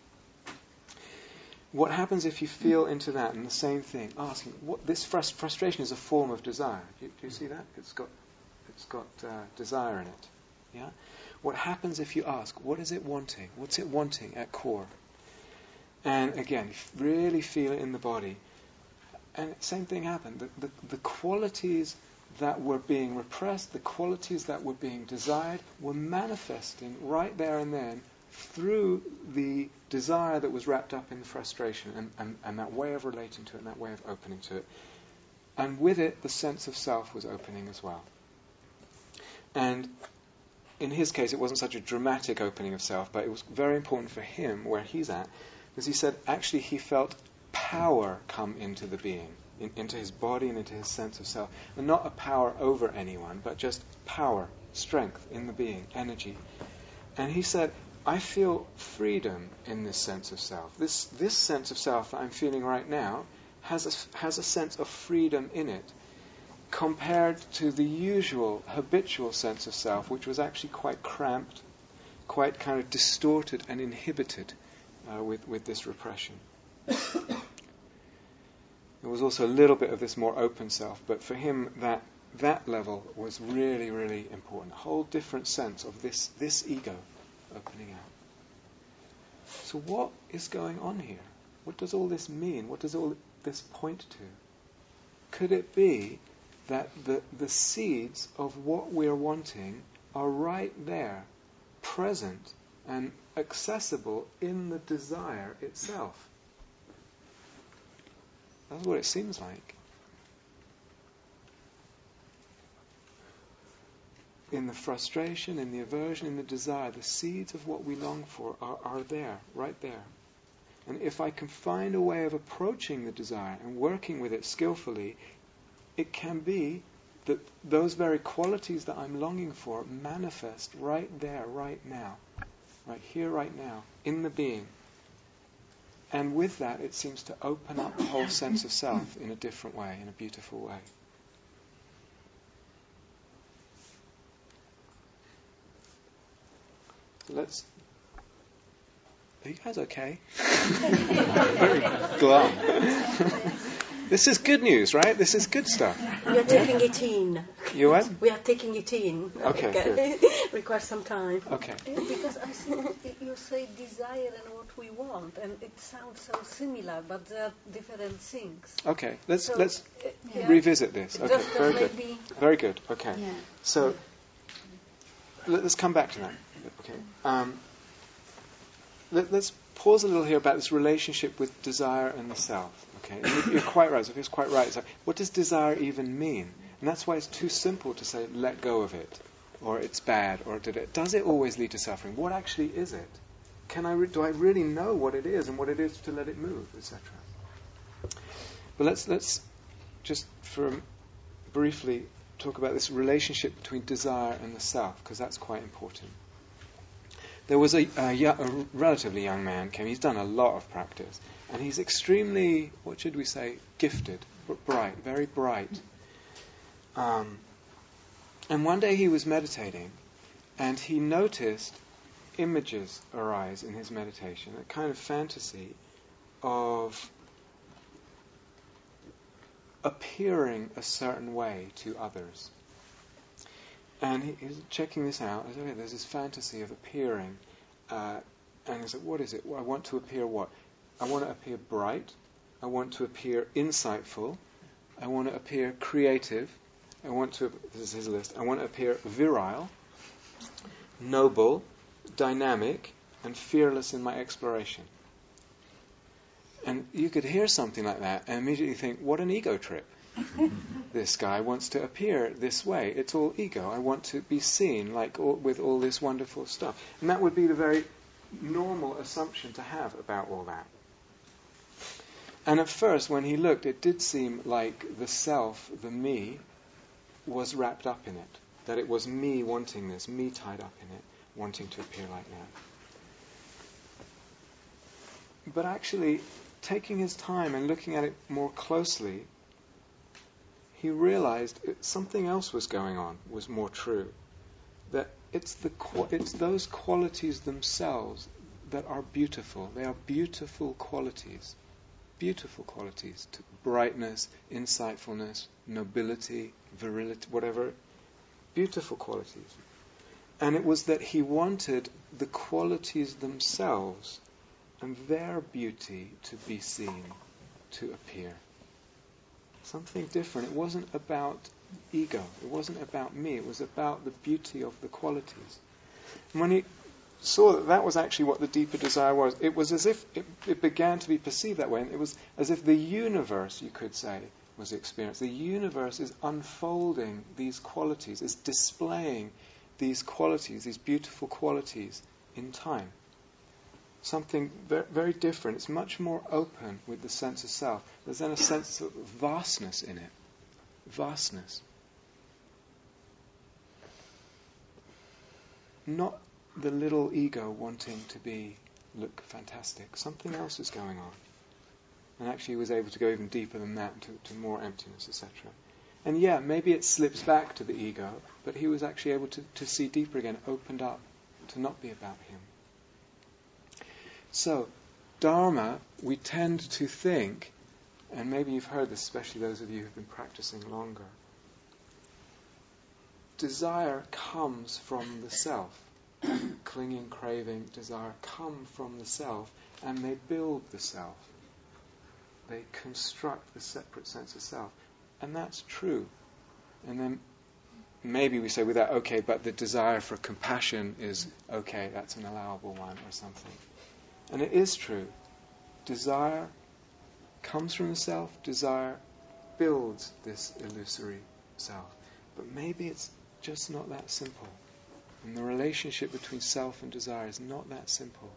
What happens if you feel into that, and the same thing, asking, what this frustration is a form of desire. Do you see that? It's got desire in it. Yeah. What happens if you ask, what is it wanting? What's it wanting at core? And again, really feel it in the body. And same thing happened. The qualities that were being repressed, the qualities that were being desired, were manifesting right there and then through the desire that was wrapped up in the frustration and that way of relating to it and that way of opening to it. And with it, the sense of self was opening as well. And in his case, it wasn't such a dramatic opening of self, but it was very important for him, where he's at, because he said actually he felt power come into the being, into his body and into his sense of self. And not a power over anyone, but just power, strength in the being, energy. And he said, I feel freedom in this sense of self. This sense of self that I'm feeling right now has a sense of freedom in it, compared to the usual habitual sense of self, which was actually quite cramped, quite kind of distorted and inhibited with this repression. There was also a little bit of this more open self, but for him that level was really, really important. A whole different sense of this ego opening out. So what is going on here? What does all this mean? What does all this point to? Could it be that the seeds of what we're wanting are right there, present and accessible in the desire itself? That's what it seems like. In the frustration, in the aversion, in the desire, the seeds of what we long for are there, right there. And if I can find a way of approaching the desire and working with it skillfully, it can be that those very qualities that I'm longing for manifest right there, right now. Right here, right now, in the being. And with that, it seems to open up the whole sense of self in a different way, in a beautiful way. Are you guys okay? Very glum. This is good news, right? This is good stuff. We are taking it in. You what? We are taking it in. Okay, good. Requires some time. Okay. Because I think you say desire and what we want, and it sounds so similar, but they are different things. Okay, let's revisit this. Okay, very good. Very good. Okay. Yeah. So let's come back to that. Okay. Let's pause a little here about this relationship with desire and the self. Okay, and you're quite right. Sophia's quite right. It's like, what does desire even mean? And that's why it's too simple to say let go of it, or it's bad, or does it always lead to suffering? What actually is it? Do I really know what it is and what it is to let it move, etc. But let's just briefly talk about this relationship between desire and the self, because that's quite important. There was a relatively young man came. He's done a lot of practice, and he's extremely, what should we say, gifted, bright, very bright. And one day he was meditating, and he noticed images arise in his meditation, a kind of fantasy of appearing a certain way to others. And he's checking this out. Okay, there's this fantasy of appearing. And he said, what is it? I want to appear what? I want to appear bright. I want to appear insightful. I want to appear creative. This is his list. I want to appear virile, noble, dynamic, and fearless in my exploration. And you could hear something like that and immediately think, what an ego trip. This guy wants to appear this way. It's all ego. I want to be seen with all this wonderful stuff. And that would be the very normal assumption to have about all that. And at first, when he looked, it did seem like the self, the me, was wrapped up in it. That it was me wanting this, me tied up in it, wanting to appear like that. But actually, taking his time and looking at it more closely, he realized something else was going on, was more true. That it's those qualities themselves that are beautiful. They are beautiful qualities. Beautiful qualities. Brightness, insightfulness, nobility, virility, whatever. Beautiful qualities. And it was that he wanted the qualities themselves and their beauty to be seen, to appear. Something different. It wasn't about ego. It wasn't about me. It was about the beauty of the qualities. And when he saw that was actually what the deeper desire was, it was as if it began to be perceived that way. And it was as if the universe, you could say, was experienced. The universe is unfolding these qualities, is displaying these qualities, these beautiful qualities in time. Something very, very different. It's much more open with the sense of self. There's then a sense of vastness in it. Vastness. Not the little ego wanting to look fantastic. Something else is going on. And actually he was able to go even deeper than that, to more emptiness, etc. And yeah, maybe it slips back to the ego, but he was actually able to see deeper again, opened up to not be about him. So, Dharma, we tend to think, and maybe you've heard this, especially those of you who've been practicing longer, desire comes from the self. Clinging, craving, desire come from the self, and they build the self. They construct the separate sense of self. And that's true. And then maybe we say with that, okay, but the desire for compassion is okay, that's an allowable one or something. And it is true. Desire comes from the self. Desire builds this illusory self. But maybe it's just not that simple. And the relationship between self and desire is not that simple.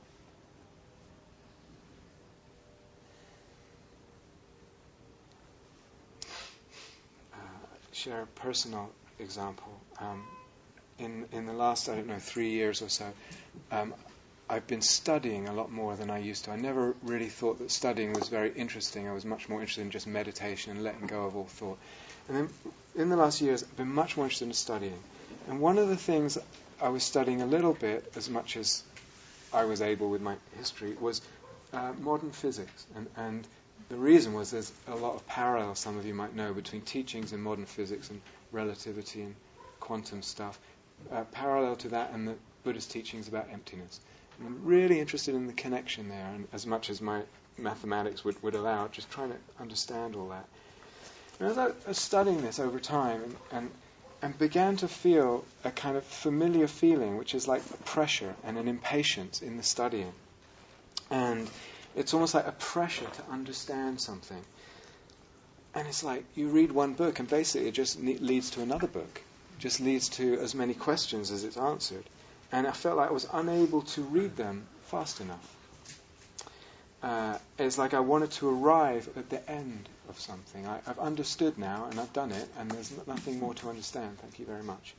Share a personal example. In the last, 3 years or so, I've been studying a lot more than I used to. I never really thought that studying was very interesting. I was much more interested in just meditation and letting go of all thought. And then in the last years, I've been much more interested in studying. And one of the things I was studying a little bit, as much as I was able with my history, was modern physics. And the reason was there's a lot of parallels, some of you might know, between teachings in modern physics and relativity and quantum stuff. Parallel to that and the Buddhist teachings about emptiness. And I'm really interested in the connection there, and as much as my mathematics would allow, just trying to understand all that. And as I was studying this over time, and and began to feel a kind of familiar feeling, which is like a pressure and an impatience in the studying. And it's almost like a pressure to understand something. And it's like you read one book and basically it just leads to another book. It just leads to as many questions as it's answered. And I felt like I was unable to read them fast enough. It's like I wanted to arrive at the end of something. I've understood now and I've done it and there's nothing more to understand. Thank you very much.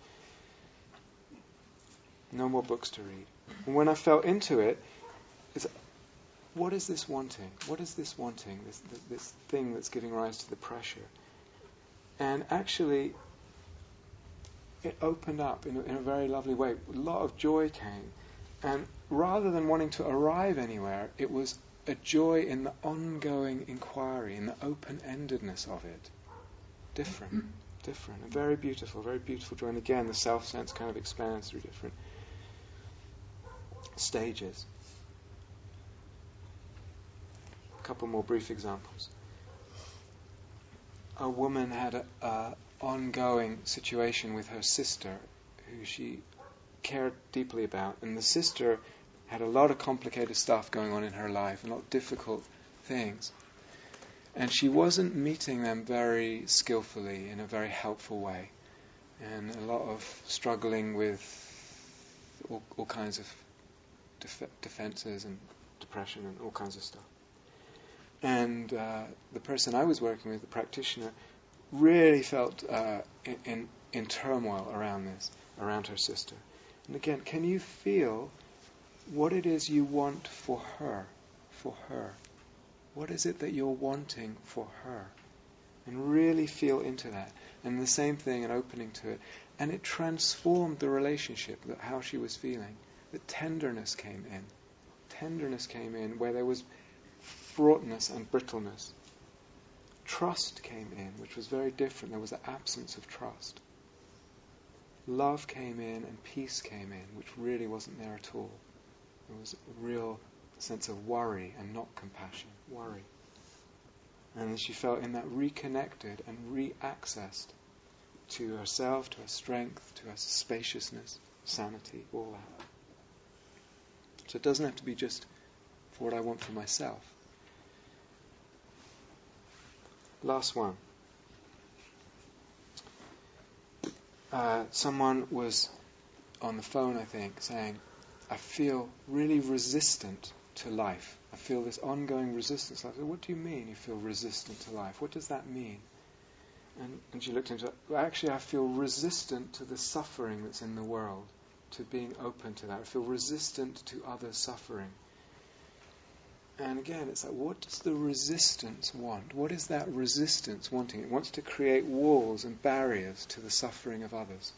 No more books to read. And when I fell into it, it's, what is this wanting? What is this wanting? This thing that's giving rise to the pressure. And actually, it opened up in a very lovely way. A lot of joy came. And rather than wanting to arrive anywhere, it was a joy in the ongoing inquiry, in the open-endedness of it. Different. A very beautiful joy. And again, the self-sense kind of expands through different stages. A couple more brief examples. A woman had an ongoing situation with her sister who she cared deeply about, and the sister had a lot of complicated stuff going on in her life, a lot of difficult things. And she wasn't meeting them very skillfully in a very helpful way. And a lot of struggling with all kinds of defenses and depression and all kinds of stuff. And the person I was working with, the practitioner, really felt in turmoil around this, around her sister. And again, can you feel what it is you want for her? What is it that you're wanting for her? And really feel into that. And the same thing, an opening to it. And it transformed the relationship, how she was feeling. The tenderness came in. Tenderness came in where there was fraughtness and brittleness. Trust came in, which was very different. There was an absence of trust. Love came in and peace came in, which really wasn't there at all. There was a real sense of worry and not compassion. Worry. And she felt in that reconnected and re-accessed to herself, to her strength, to her spaciousness, sanity, all that. So it doesn't have to be just for what I want for myself. Last one. Someone was on the phone, I think, saying, I feel really resistant to life. I feel this ongoing resistance. I said, what do you mean you feel resistant to life? What does that mean? And she looked into it. Well, actually, I feel resistant to the suffering that's in the world, to being open to that. I feel resistant to others' suffering. And again, it's like, what does the resistance want? What is that resistance wanting? It wants to create walls and barriers to the suffering of others.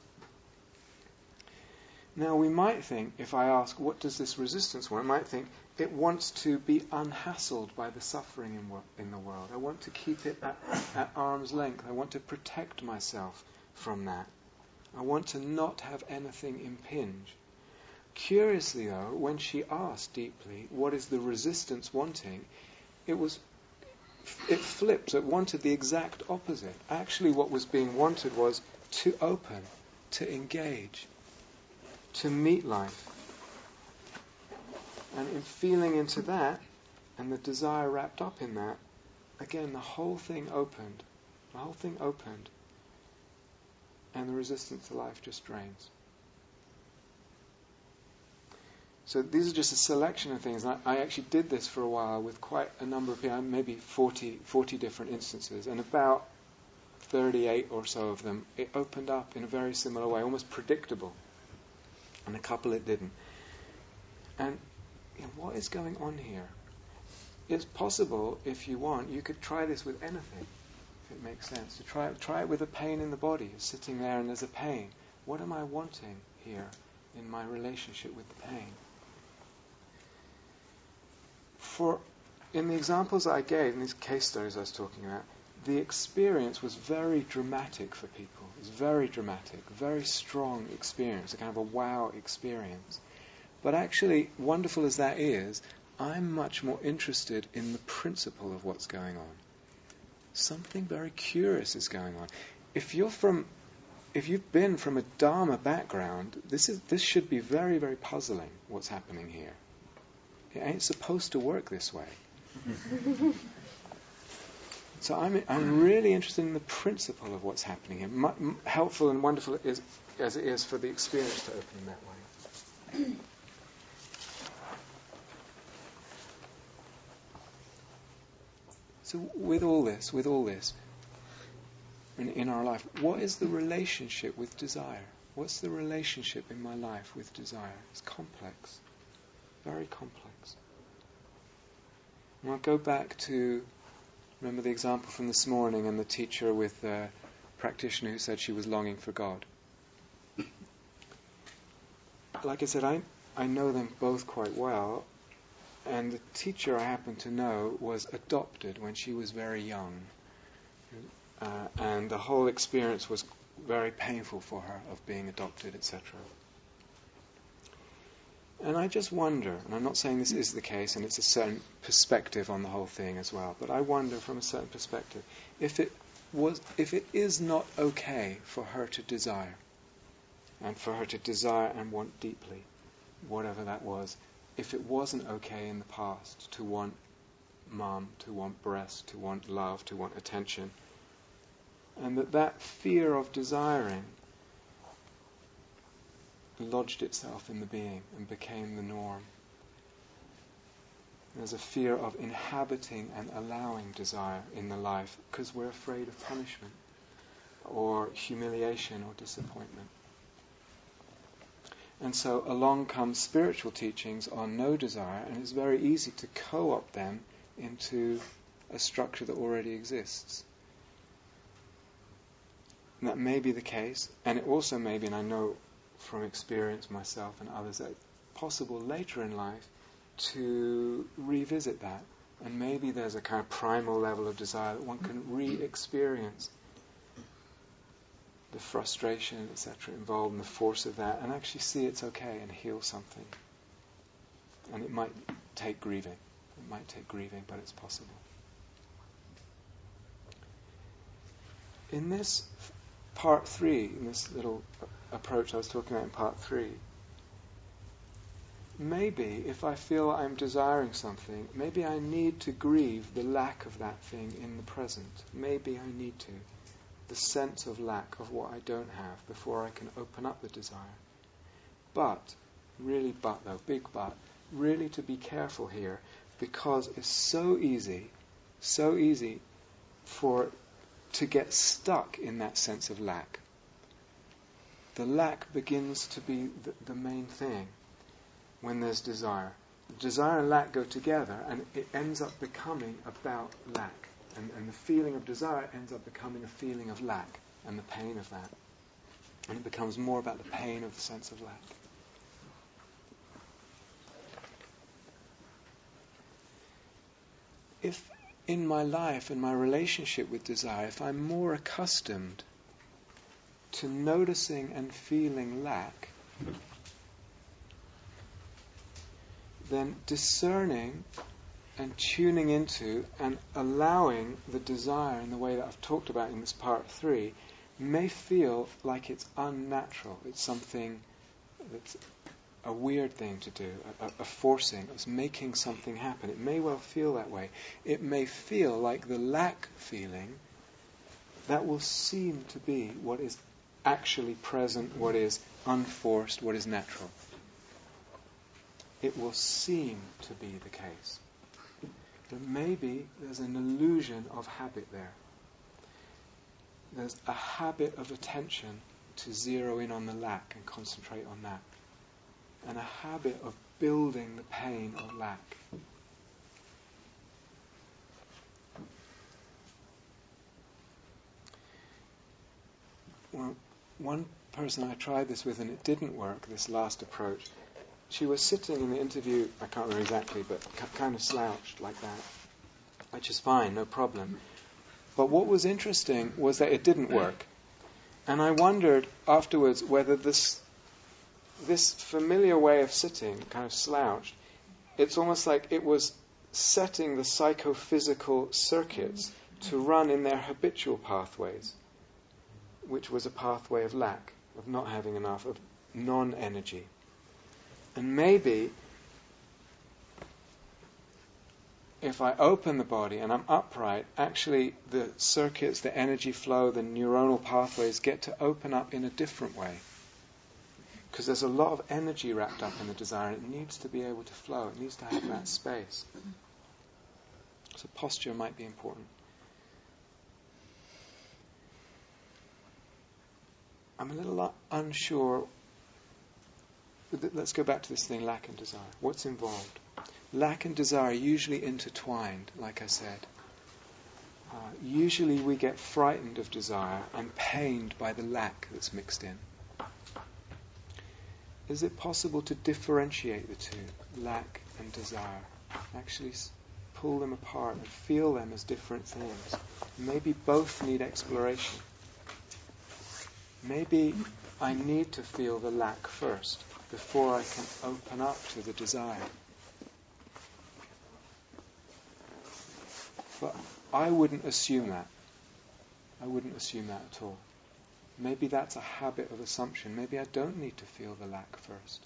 Now, we might think, if I ask, what does this resistance want? I might think, it wants to be unhassled by the suffering in the world. I want to keep it at arm's length. I want to protect myself from that. I want to not have anything impinge. Curiously, though, when she asked deeply, what is the resistance wanting, it flipped. It wanted the exact opposite. Actually, what was being wanted was to open, to engage, to meet life. And in feeling into that, and the desire wrapped up in that, again, the whole thing opened. The whole thing opened. And the resistance to life just drains. So these are just a selection of things. I actually did this for a while with quite a number of people, maybe 40 different instances, and about 38 or so of them, it opened up in a very similar way, almost predictable. And a couple it didn't. And what is going on here? It's possible, if you want, you could try this with anything, if it makes sense. To try it with a pain in the body, sitting there and there's a pain. What am I wanting here in my relationship with the pain? In the examples I gave, in these case studies I was talking about, the experience was very dramatic for people. It was very dramatic, very strong experience, a kind of a wow experience. But actually, wonderful as that is, I'm much more interested in the principle of what's going on. Something very curious is going on. If you're from if you've been from a Dharma background, this should be very, very puzzling, what's happening here. It ain't supposed to work this way. So I'm really interested in the principle of what's happening here. Helpful and wonderful as it is for the experience to open in that way. So with all this, in our life, what is the relationship with desire? What's the relationship in my life with desire? It's complex, very complex. And I'll go back to, remember the example from this morning and the teacher with the practitioner who said she was longing for God. Like I said, I know them both quite well, and the teacher I happen to know was adopted when she was very young. And the whole experience was very painful for her of being adopted, etc. And I just wonder, and I'm not saying this is the case, and it's a certain perspective on the whole thing as well, but I wonder from a certain perspective, if it is not okay for her to desire, and for her to desire and want deeply, whatever that was, if it wasn't okay in the past to want mum, to want breast, to want love, to want attention, and that fear of desiring lodged itself in the being and became the norm. There's a fear of inhabiting and allowing desire in the life because we're afraid of punishment or humiliation or disappointment. And so along come spiritual teachings on no desire, and it's very easy to co-opt them into a structure that already exists. And that may be the case, and it also may be, and I know from experience myself and others, that it's possible later in life to revisit that. And maybe there's a kind of primal level of desire that one can re-experience the frustration, etc., involved in the force of that, and actually see it's okay and heal something. And it might take grieving. But it's possible. In this part 3, in this little approach I was talking about in part 3, maybe if I feel I'm desiring something, maybe I need to grieve the lack of that thing in the present. Maybe I need to. The sense of lack of what I don't have before I can open up the desire. But, really to be careful here, because it's so easy to get stuck in that sense of lack. The lack begins to be the main thing when there's desire. Desire and lack go together, and it ends up becoming about lack. And the feeling of desire ends up becoming a feeling of lack and the pain of that. And it becomes more about the pain of the sense of lack. If in my life, in my relationship with desire, if I'm more accustomed to noticing and feeling lack, then discerning and tuning into and allowing the desire in the way that I've talked about in this part 3 may feel like it's unnatural. It's something that's a weird thing to do, a forcing. It's making something happen. It may well feel that way. It may feel like the lack feeling that will seem to be what is actually present, what is unforced, what is natural. It will seem to be the case. But maybe there's an illusion of habit there. There's a habit of attention to zero in on the lack and concentrate on that. And a habit of building the pain of lack. Well, one person I tried this with and it didn't work, this last approach. She was sitting in the interview, I can't remember exactly, but kind of slouched like that, which is fine, no problem. But what was interesting was that it didn't work. And I wondered afterwards whether this familiar way of sitting, kind of slouched, it's almost like it was setting the psychophysical circuits to run in their habitual pathways. which was a pathway of lack, of not having enough, of non-energy. And maybe if I open the body and I'm upright, actually the circuits, the energy flow, the neuronal pathways get to open up in a different way. Because there's a lot of energy wrapped up in the desire, and it needs to be able to flow. It needs to have that space. So posture might be important. I'm a little unsure. Let's go back to this thing, lack and desire. What's involved? Lack and desire are usually intertwined, like I said. Usually we get frightened of desire and pained by the lack that's mixed in. Is it possible to differentiate the two, lack and desire? Actually pull them apart and feel them as different things. Maybe both need exploration. Maybe I need to feel the lack first before I can open up to the desire. But I wouldn't assume that. I wouldn't assume that at all. Maybe that's a habit of assumption. Maybe I don't need to feel the lack first.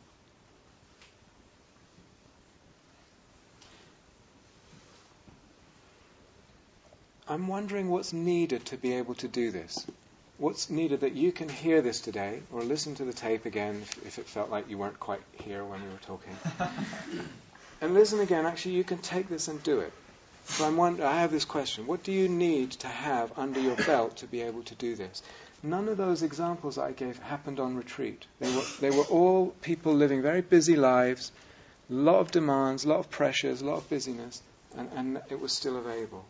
I'm wondering what's needed to be able to do this. What's needed that you can hear this today, or listen to the tape again if it felt like you weren't quite here when we were talking. And listen again. Actually, you can take this and do it. So I have this question. What do you need to have under your belt to be able to do this? None of those examples that I gave happened on retreat. They were all people living very busy lives, a lot of demands, a lot of pressures, a lot of busyness, and it was still available.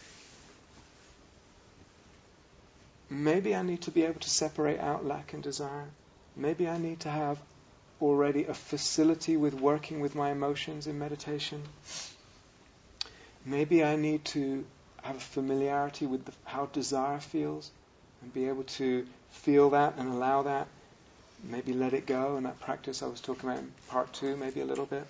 Maybe I need to be able to separate out lack and desire. Maybe I need to have already a facility with working with my emotions in meditation. Maybe I need to have a familiarity with how desire feels and be able to feel that and allow that. Maybe let it go, and that practice I was talking about in part 2, maybe a little bit.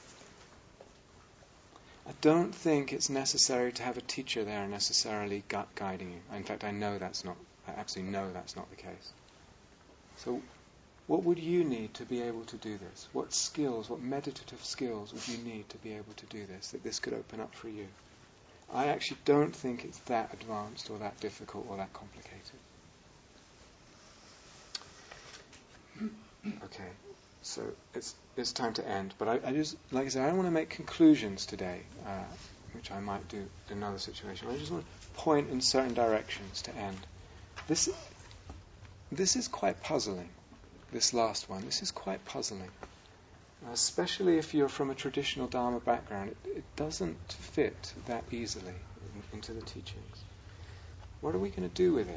I don't think it's necessary to have a teacher there necessarily guiding you. In fact, I absolutely know that's not the case. So what would you need to be able to do this? What skills, what meditative skills would you need to be able to do this, that this could open up for you? I actually don't think it's that advanced or that difficult or that complicated. Okay, so it's time to end. But I just, like I said, I don't want to make conclusions today, which I might do in another situation. I just want to point in certain directions to end. This is quite puzzling. This last one, this is quite puzzling. Especially if you're from a traditional Dharma background, it doesn't fit that easily into the teachings. What are we going to do with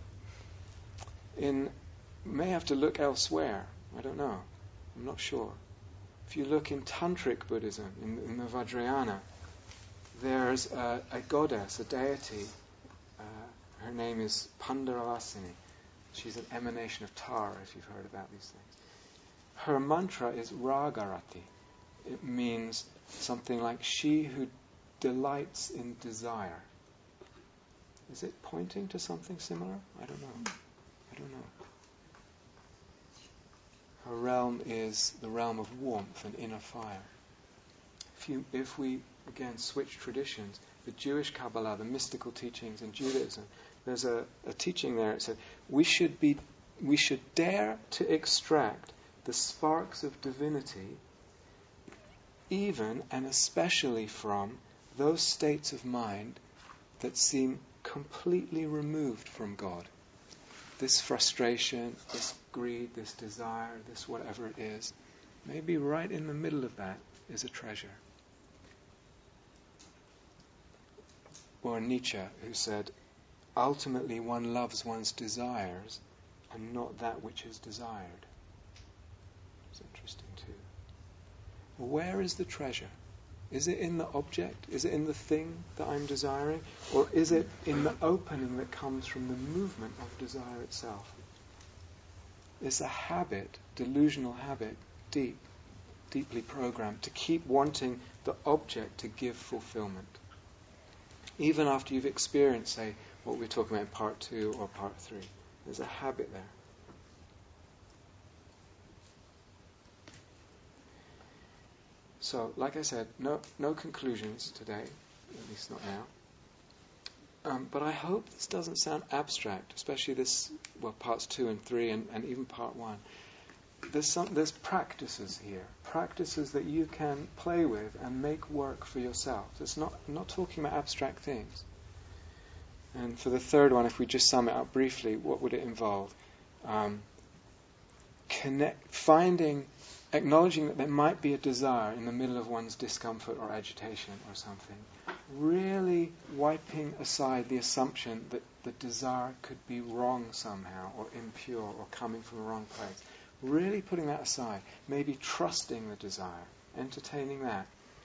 it? May have to look elsewhere. I don't know. I'm not sure. If you look in Tantric Buddhism, in the Vajrayana, there's a goddess, a deity. Her name is Pandaravasini. She's an emanation of Tara, if you've heard about these things. Her mantra is Ragarati. It means something like she who delights in desire. Is it pointing to something similar? I don't know. Her realm is the realm of warmth and inner fire. If we, again, switch traditions, the Jewish Kabbalah, the mystical teachings in Judaism, there's a teaching there. It said we should dare to extract the sparks of divinity, even and especially from those states of mind that seem completely removed from God. This frustration, this greed, this desire, this whatever it is, maybe right in the middle of that is a treasure. Or Nietzsche, who said, ultimately one loves one's desires and not that which is desired. It's interesting too. Where is the treasure? Is it in the object? Is it in the thing that I'm desiring? Or is it in the opening that comes from the movement of desire itself? It's a habit, delusional habit, deeply programmed, to keep wanting the object to give fulfillment. Even after you've experienced, say, what we're talking about in part 2 or part 3. There's a habit there. So, like I said, no conclusions today, at least not now. But I hope this doesn't sound abstract, especially this, parts 2 and 3 and even part 1. There's practices here, practices that you can play with and make work for yourself. I'm not talking about abstract things. And for the third one, if we just sum it up briefly, what would it involve? Acknowledging that there might be a desire in the middle of one's discomfort or agitation or something. Really wiping aside the assumption that the desire could be wrong somehow or impure or coming from a wrong place. Really putting that aside. Maybe trusting the desire, entertaining that.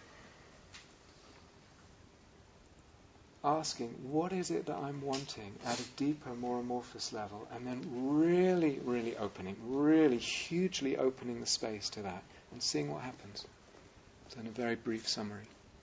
Asking, what is it that I'm wanting at a deeper, more amorphous level? And then really, really opening, really hugely opening the space to that and seeing what happens. So in a very brief summary.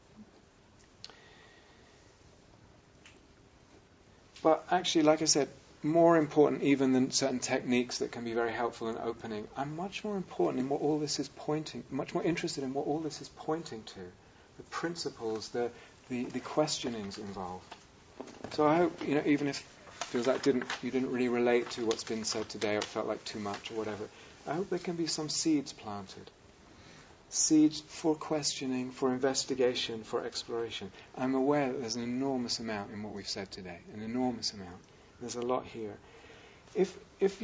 But actually, like I said, more important even than certain techniques that can be very helpful in opening, I'm much more important in what all this is pointing, much more interested in what all this is pointing to. The principles, the questionings involved. So I hope, even if it feels like you didn't really relate to what's been said today, or it felt like too much or whatever, I hope there can be some seeds planted. Seeds for questioning, for investigation, for exploration. I'm aware that there's an enormous amount in what we've said today, an enormous amount. There's a lot here. If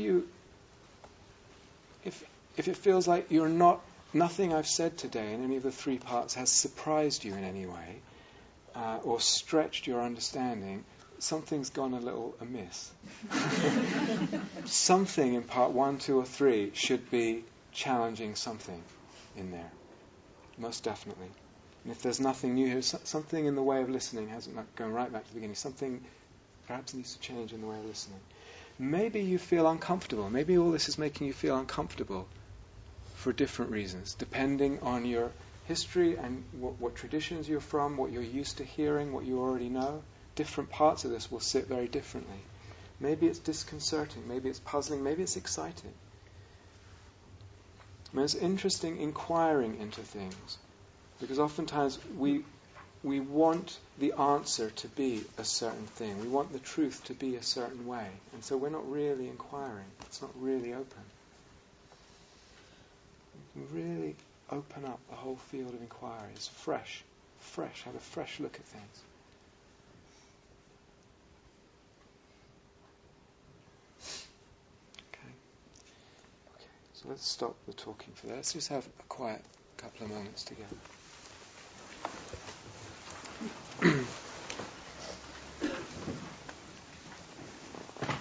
it feels like nothing I've said today in any of the 3 parts has surprised you in any way, or stretched your understanding, something's gone a little amiss. Something in part 1, 2 or 3 should be challenging something in there. Most definitely. And if there's nothing new here, something in the way of listening hasn't, going right back to the beginning, something perhaps needs to change in the way of listening. Maybe you feel uncomfortable. Maybe all this is making you feel uncomfortable for different reasons, depending on your history and what traditions you're from, what you're used to hearing, what you already know. Different parts of this will sit very differently. Maybe it's disconcerting, maybe it's puzzling, maybe it's exciting. It's interesting inquiring into things, because oftentimes we want the answer to be a certain thing. We want the truth to be a certain way. And so we're not really inquiring. It's not really open. We can really open up the whole field of inquiry. It's fresh, have a fresh look at things. Okay. So let's stop the talking for that. Let's just have a quiet couple of moments together.